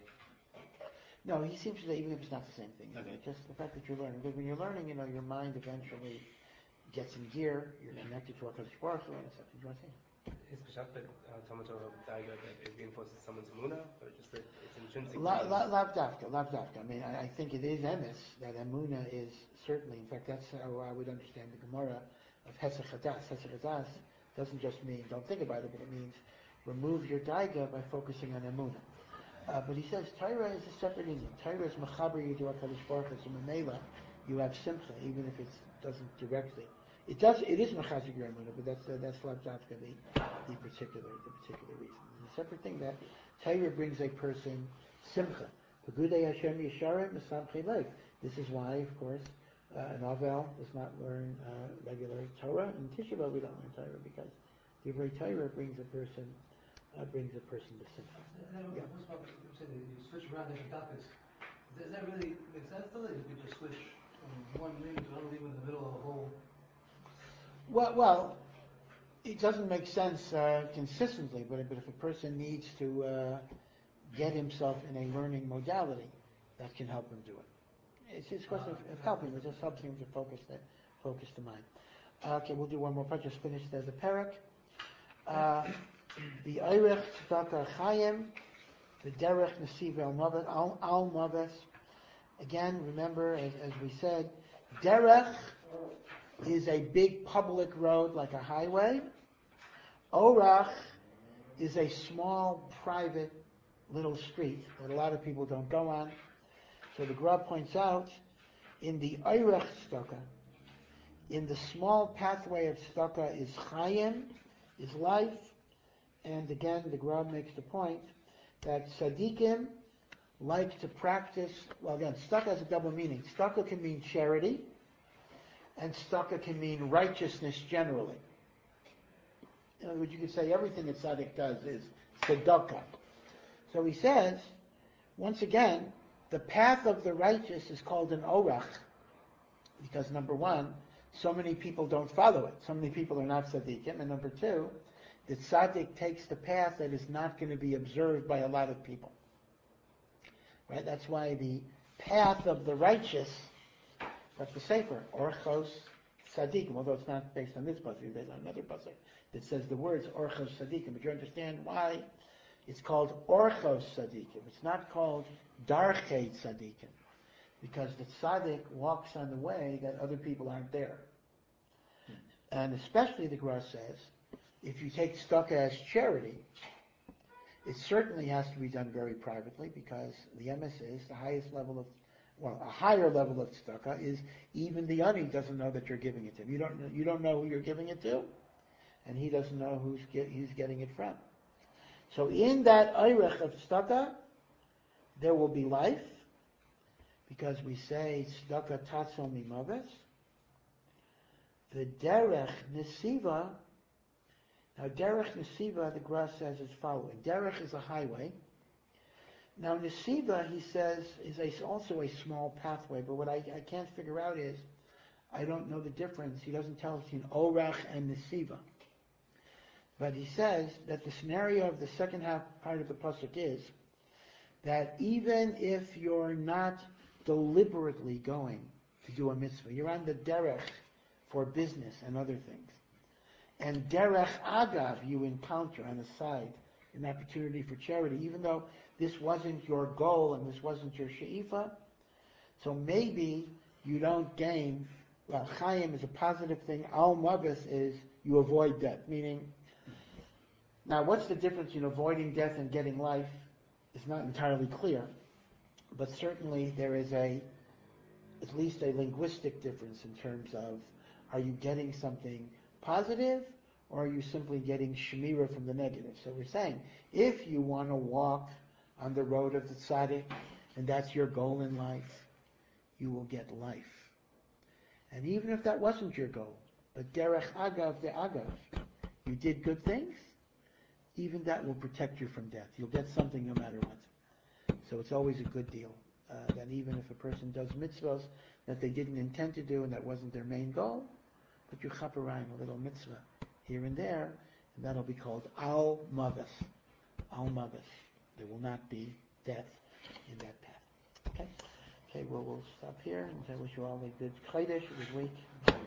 No, he seems to say even if it's not the same thing. Okay. Just the fact that you're learning. Because when you're learning, you know, your mind eventually gets in gear. You're Yeah. connected to HaKadosh Baruch Hu and stuff. Do you want to say? Is Peshat that uh, Talmud Torah Daiga that it reinforces someone's emunah, or just that it's intrinsic? La- la- Lav dafka, lav dafka. I mean, I, I think it is emes that emunah is certainly. In fact, that's how I would understand the Gemara of Hesach Hadas. Hesach Hadas doesn't just mean don't think about it, but it means remove your daiga by focusing on emunah. Uh, but he says Torah is a separate Indian. Torah is mechaber you to HaKadosh Baruch Hu. So memela, you have simcha, even if it doesn't directly. It does. It is mechazik your emunah, but that's uh, that's lav dafka the the particular the particular reason. It's a separate thing that Torah brings a person simcha. Pegudei Hashem Yesharim Mesamchei Lev. This is why, of course, uh, an Avel does not learn uh, regular Torah. In Tisha B'Av we don't learn Torah because the very Torah brings a person uh, brings a person to simcha. And then Yeah. what's about you say that you switch around different topics? Does that really make sense to you? You just switch from one reading to another reading in the middle of a whole. Well, well, it doesn't make sense uh, consistently, but, but if a person needs to uh, get himself in a learning modality, that can help him do it. It's just a question of, of helping. It just helps him to focus the, focus the mind. Uh, okay, we'll do one more part. Just finish the, the parak. Uh, the Eirech Tzedakah Chaim, the Derech Nesiv El Maves, Al Al Maves. Again, remember, as, as we said, Derech is a big public road like a highway. Orach is a small private little street that a lot of people don't go on. So the Gra points out, in the Eirech Tzedakah, in the small pathway of tzedakah is chayim, is life, and again the Gra makes the point that tzaddikim like to practice, well again, tzedakah has a double meaning. Tzedakah can mean charity, and tzedakah can mean righteousness generally. In other words, you could say everything that tzaddik does is tzedakah. So he says, once again, the path of the righteous is called an orach, because number one, so many people don't follow it. So many people are not tzaddikim. And number two, the tzaddik takes the path that is not going to be observed by a lot of people. Right? That's why the path of the righteous, that's the Sefer, Orchos Tzaddikim, although it's not based on this pasuk, it's based on another pasuk that says the words Orchos Tzaddikim. But you understand why it's called Orchos Tzaddikim. It's not called Darchei Tzaddikim, because the tzaddik walks on the way that other people aren't there. And especially, the Gra says, if you take tzedakah as charity, it certainly has to be done very privately, because the emes is the highest level of, well, a higher level of tzedakah is even the ani doesn't know that you're giving it to him. You don't, you don't know who you're giving it to, and he doesn't know who's get, he's getting it from. So in that eirech of tzedakah, there will be life, because we say tzedakah tatzol mimaves. The derech nesiva. Now derech nesiva, the Gra says is following. Derech is a highway. Now nesiva, he says, is a, also a small pathway. But what I, I can't figure out is, I don't know the difference. He doesn't tell us between orach and nesiva. But he says that the scenario of the second half part of the pasuk is that even if you're not deliberately going to do a mitzvah, you're on the derech for business and other things, and derech agav you encounter on the side an opportunity for charity, even though this wasn't your goal and this wasn't your she'ifa, so maybe you don't gain. Well, chayim is a positive thing. Al mavis is you avoid death, meaning. Now, what's the difference in avoiding death and getting life? It's not entirely clear, but certainly there is a, at least a linguistic difference in terms of, are you getting something positive, or are you simply getting shemira from the negative? So we're saying, if you want to walk on the road of the tzaddik, and that's your goal in life, you will get life. And even if that wasn't your goal, but derech agav de agav, you did good things, even that will protect you from death. You'll get something no matter what. So it's always a good deal. Uh, that even if a person does mitzvahs that they didn't intend to do and that wasn't their main goal, but you chaperayim, a little mitzvah here and there, and that'll be called al mavis. Al mavis. There will not be death in that path. Okay? Okay, well, we'll stop here, and I wish you all a good Chodesh, a good week.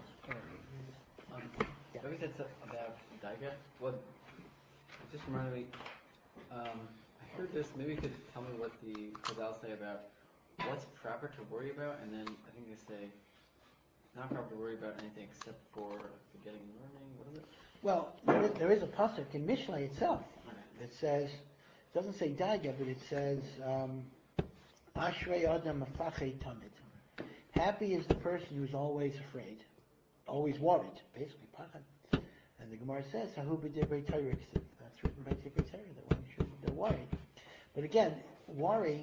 Um, yeah. Maybe that's about Daiga. Well, it just reminded me, um, I heard this, maybe you could tell me what the Chazal say about what's proper to worry about, and then I think they say it's not proper to worry about anything except for forgetting and learning. What is it? Well, there is, there is a pasuk in Mishlei itself that says, it doesn't say Daiga, but it says, um, Ashrei Adam Afachei Tamid. Happy is the person who's always afraid, always worried, basically, pachad. And the Gemara says, Hahu b'divrei Torah, that's written by Divrei Torah, that one should, they're worried. But again, worry,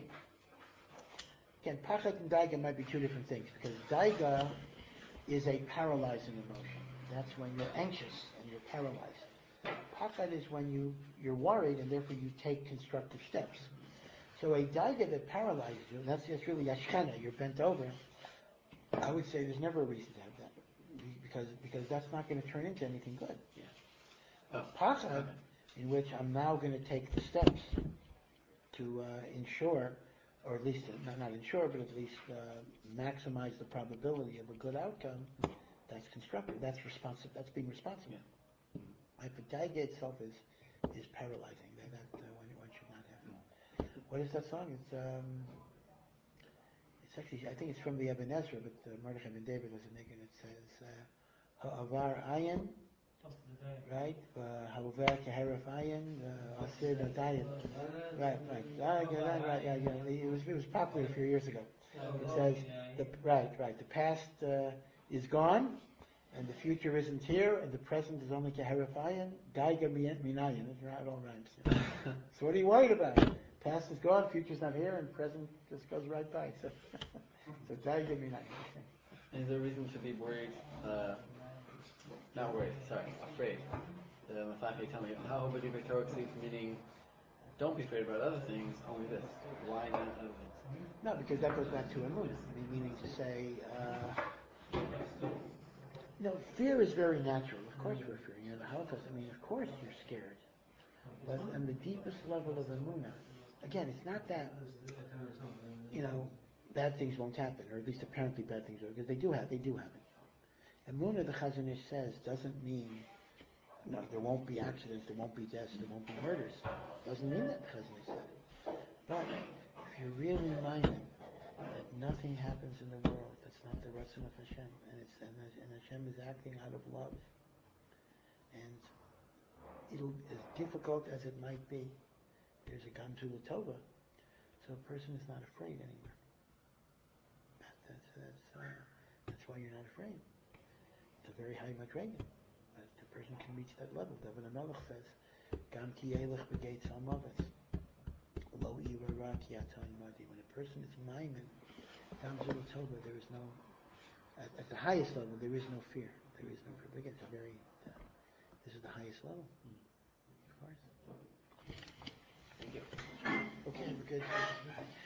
again, pachad and daiga might be two different things, because daiga is a paralyzing emotion. That's when you're anxious and you're paralyzed. Pachad is when you, you're worried and therefore you take constructive steps. So a daiga that paralyzes you, and that's just really yashkana, you're bent over, I would say there's never a reason to have that, because because that's not going to turn into anything good. Yeah. A pachad, in which I'm now going to take the steps to uh, ensure or at least, uh, not, not ensure, but at least uh, maximize the probability of a good outcome, that's constructive. That's responsive. That's being responsible. Right? But Daiga itself is is paralyzing. That, that uh, one, one should not have. What is that song? It's um, it's actually, I think it's from the Ebenezer, but uh, Mordechai Ben David was a nigga. It says uh, Ha'avar Ayin, right? Ha'avar Keheref Ayin, Asir Nadayin. Right, right, right, right, right, yeah, yeah. It was it was popular a few years ago. It says the right, right. The past uh, is gone, and the future isn't here, and the present is only Keherafayan, Daiga Minayan. It all rhymes. So what are you worried about? Past is gone, future's not here, and present just goes right by. So, so Daiga Minayan. Is there a reason to be worried? Uh, not worried, sorry, afraid. The Mafaki tell me, how would you be meaning, don't be afraid about other things, only this. Why not other things? No, because that goes back to Emunah. I mean, meaning to say, uh, no, fear is very natural. Of course we're fearing. You know, the Holocaust, I mean, of course you're scared. But on the deepest level of Emunah, again, it's not that, you know, bad things won't happen, or at least apparently bad things will, because they do have, they do happen. Emunah, the Chazon Ish says, doesn't mean, no, there won't be accidents, there won't be deaths, there won't be murders. Doesn't mean that, the Chazon Ish said. But if you're really minded that nothing happens in the world that's not the Ratzon of Hashem, and it's and, and Hashem is acting out of love, and it'll, as difficult as it might be, there's a Gamzu Tova, so a person is not afraid anymore. That, that's that's uh, that's why you're not afraid. It's a very high madrega, but the person can reach that level. David HaMelech says, "Gam ki elech b'geit salmavis, lo ira ki atan madi." When a person is maimed, Gamzu Tova, there is no, at, at the highest level, there is no fear. There is no fear. But again, it's a very, uh, this is the highest level. Of course. Thank you. Okay, we're good.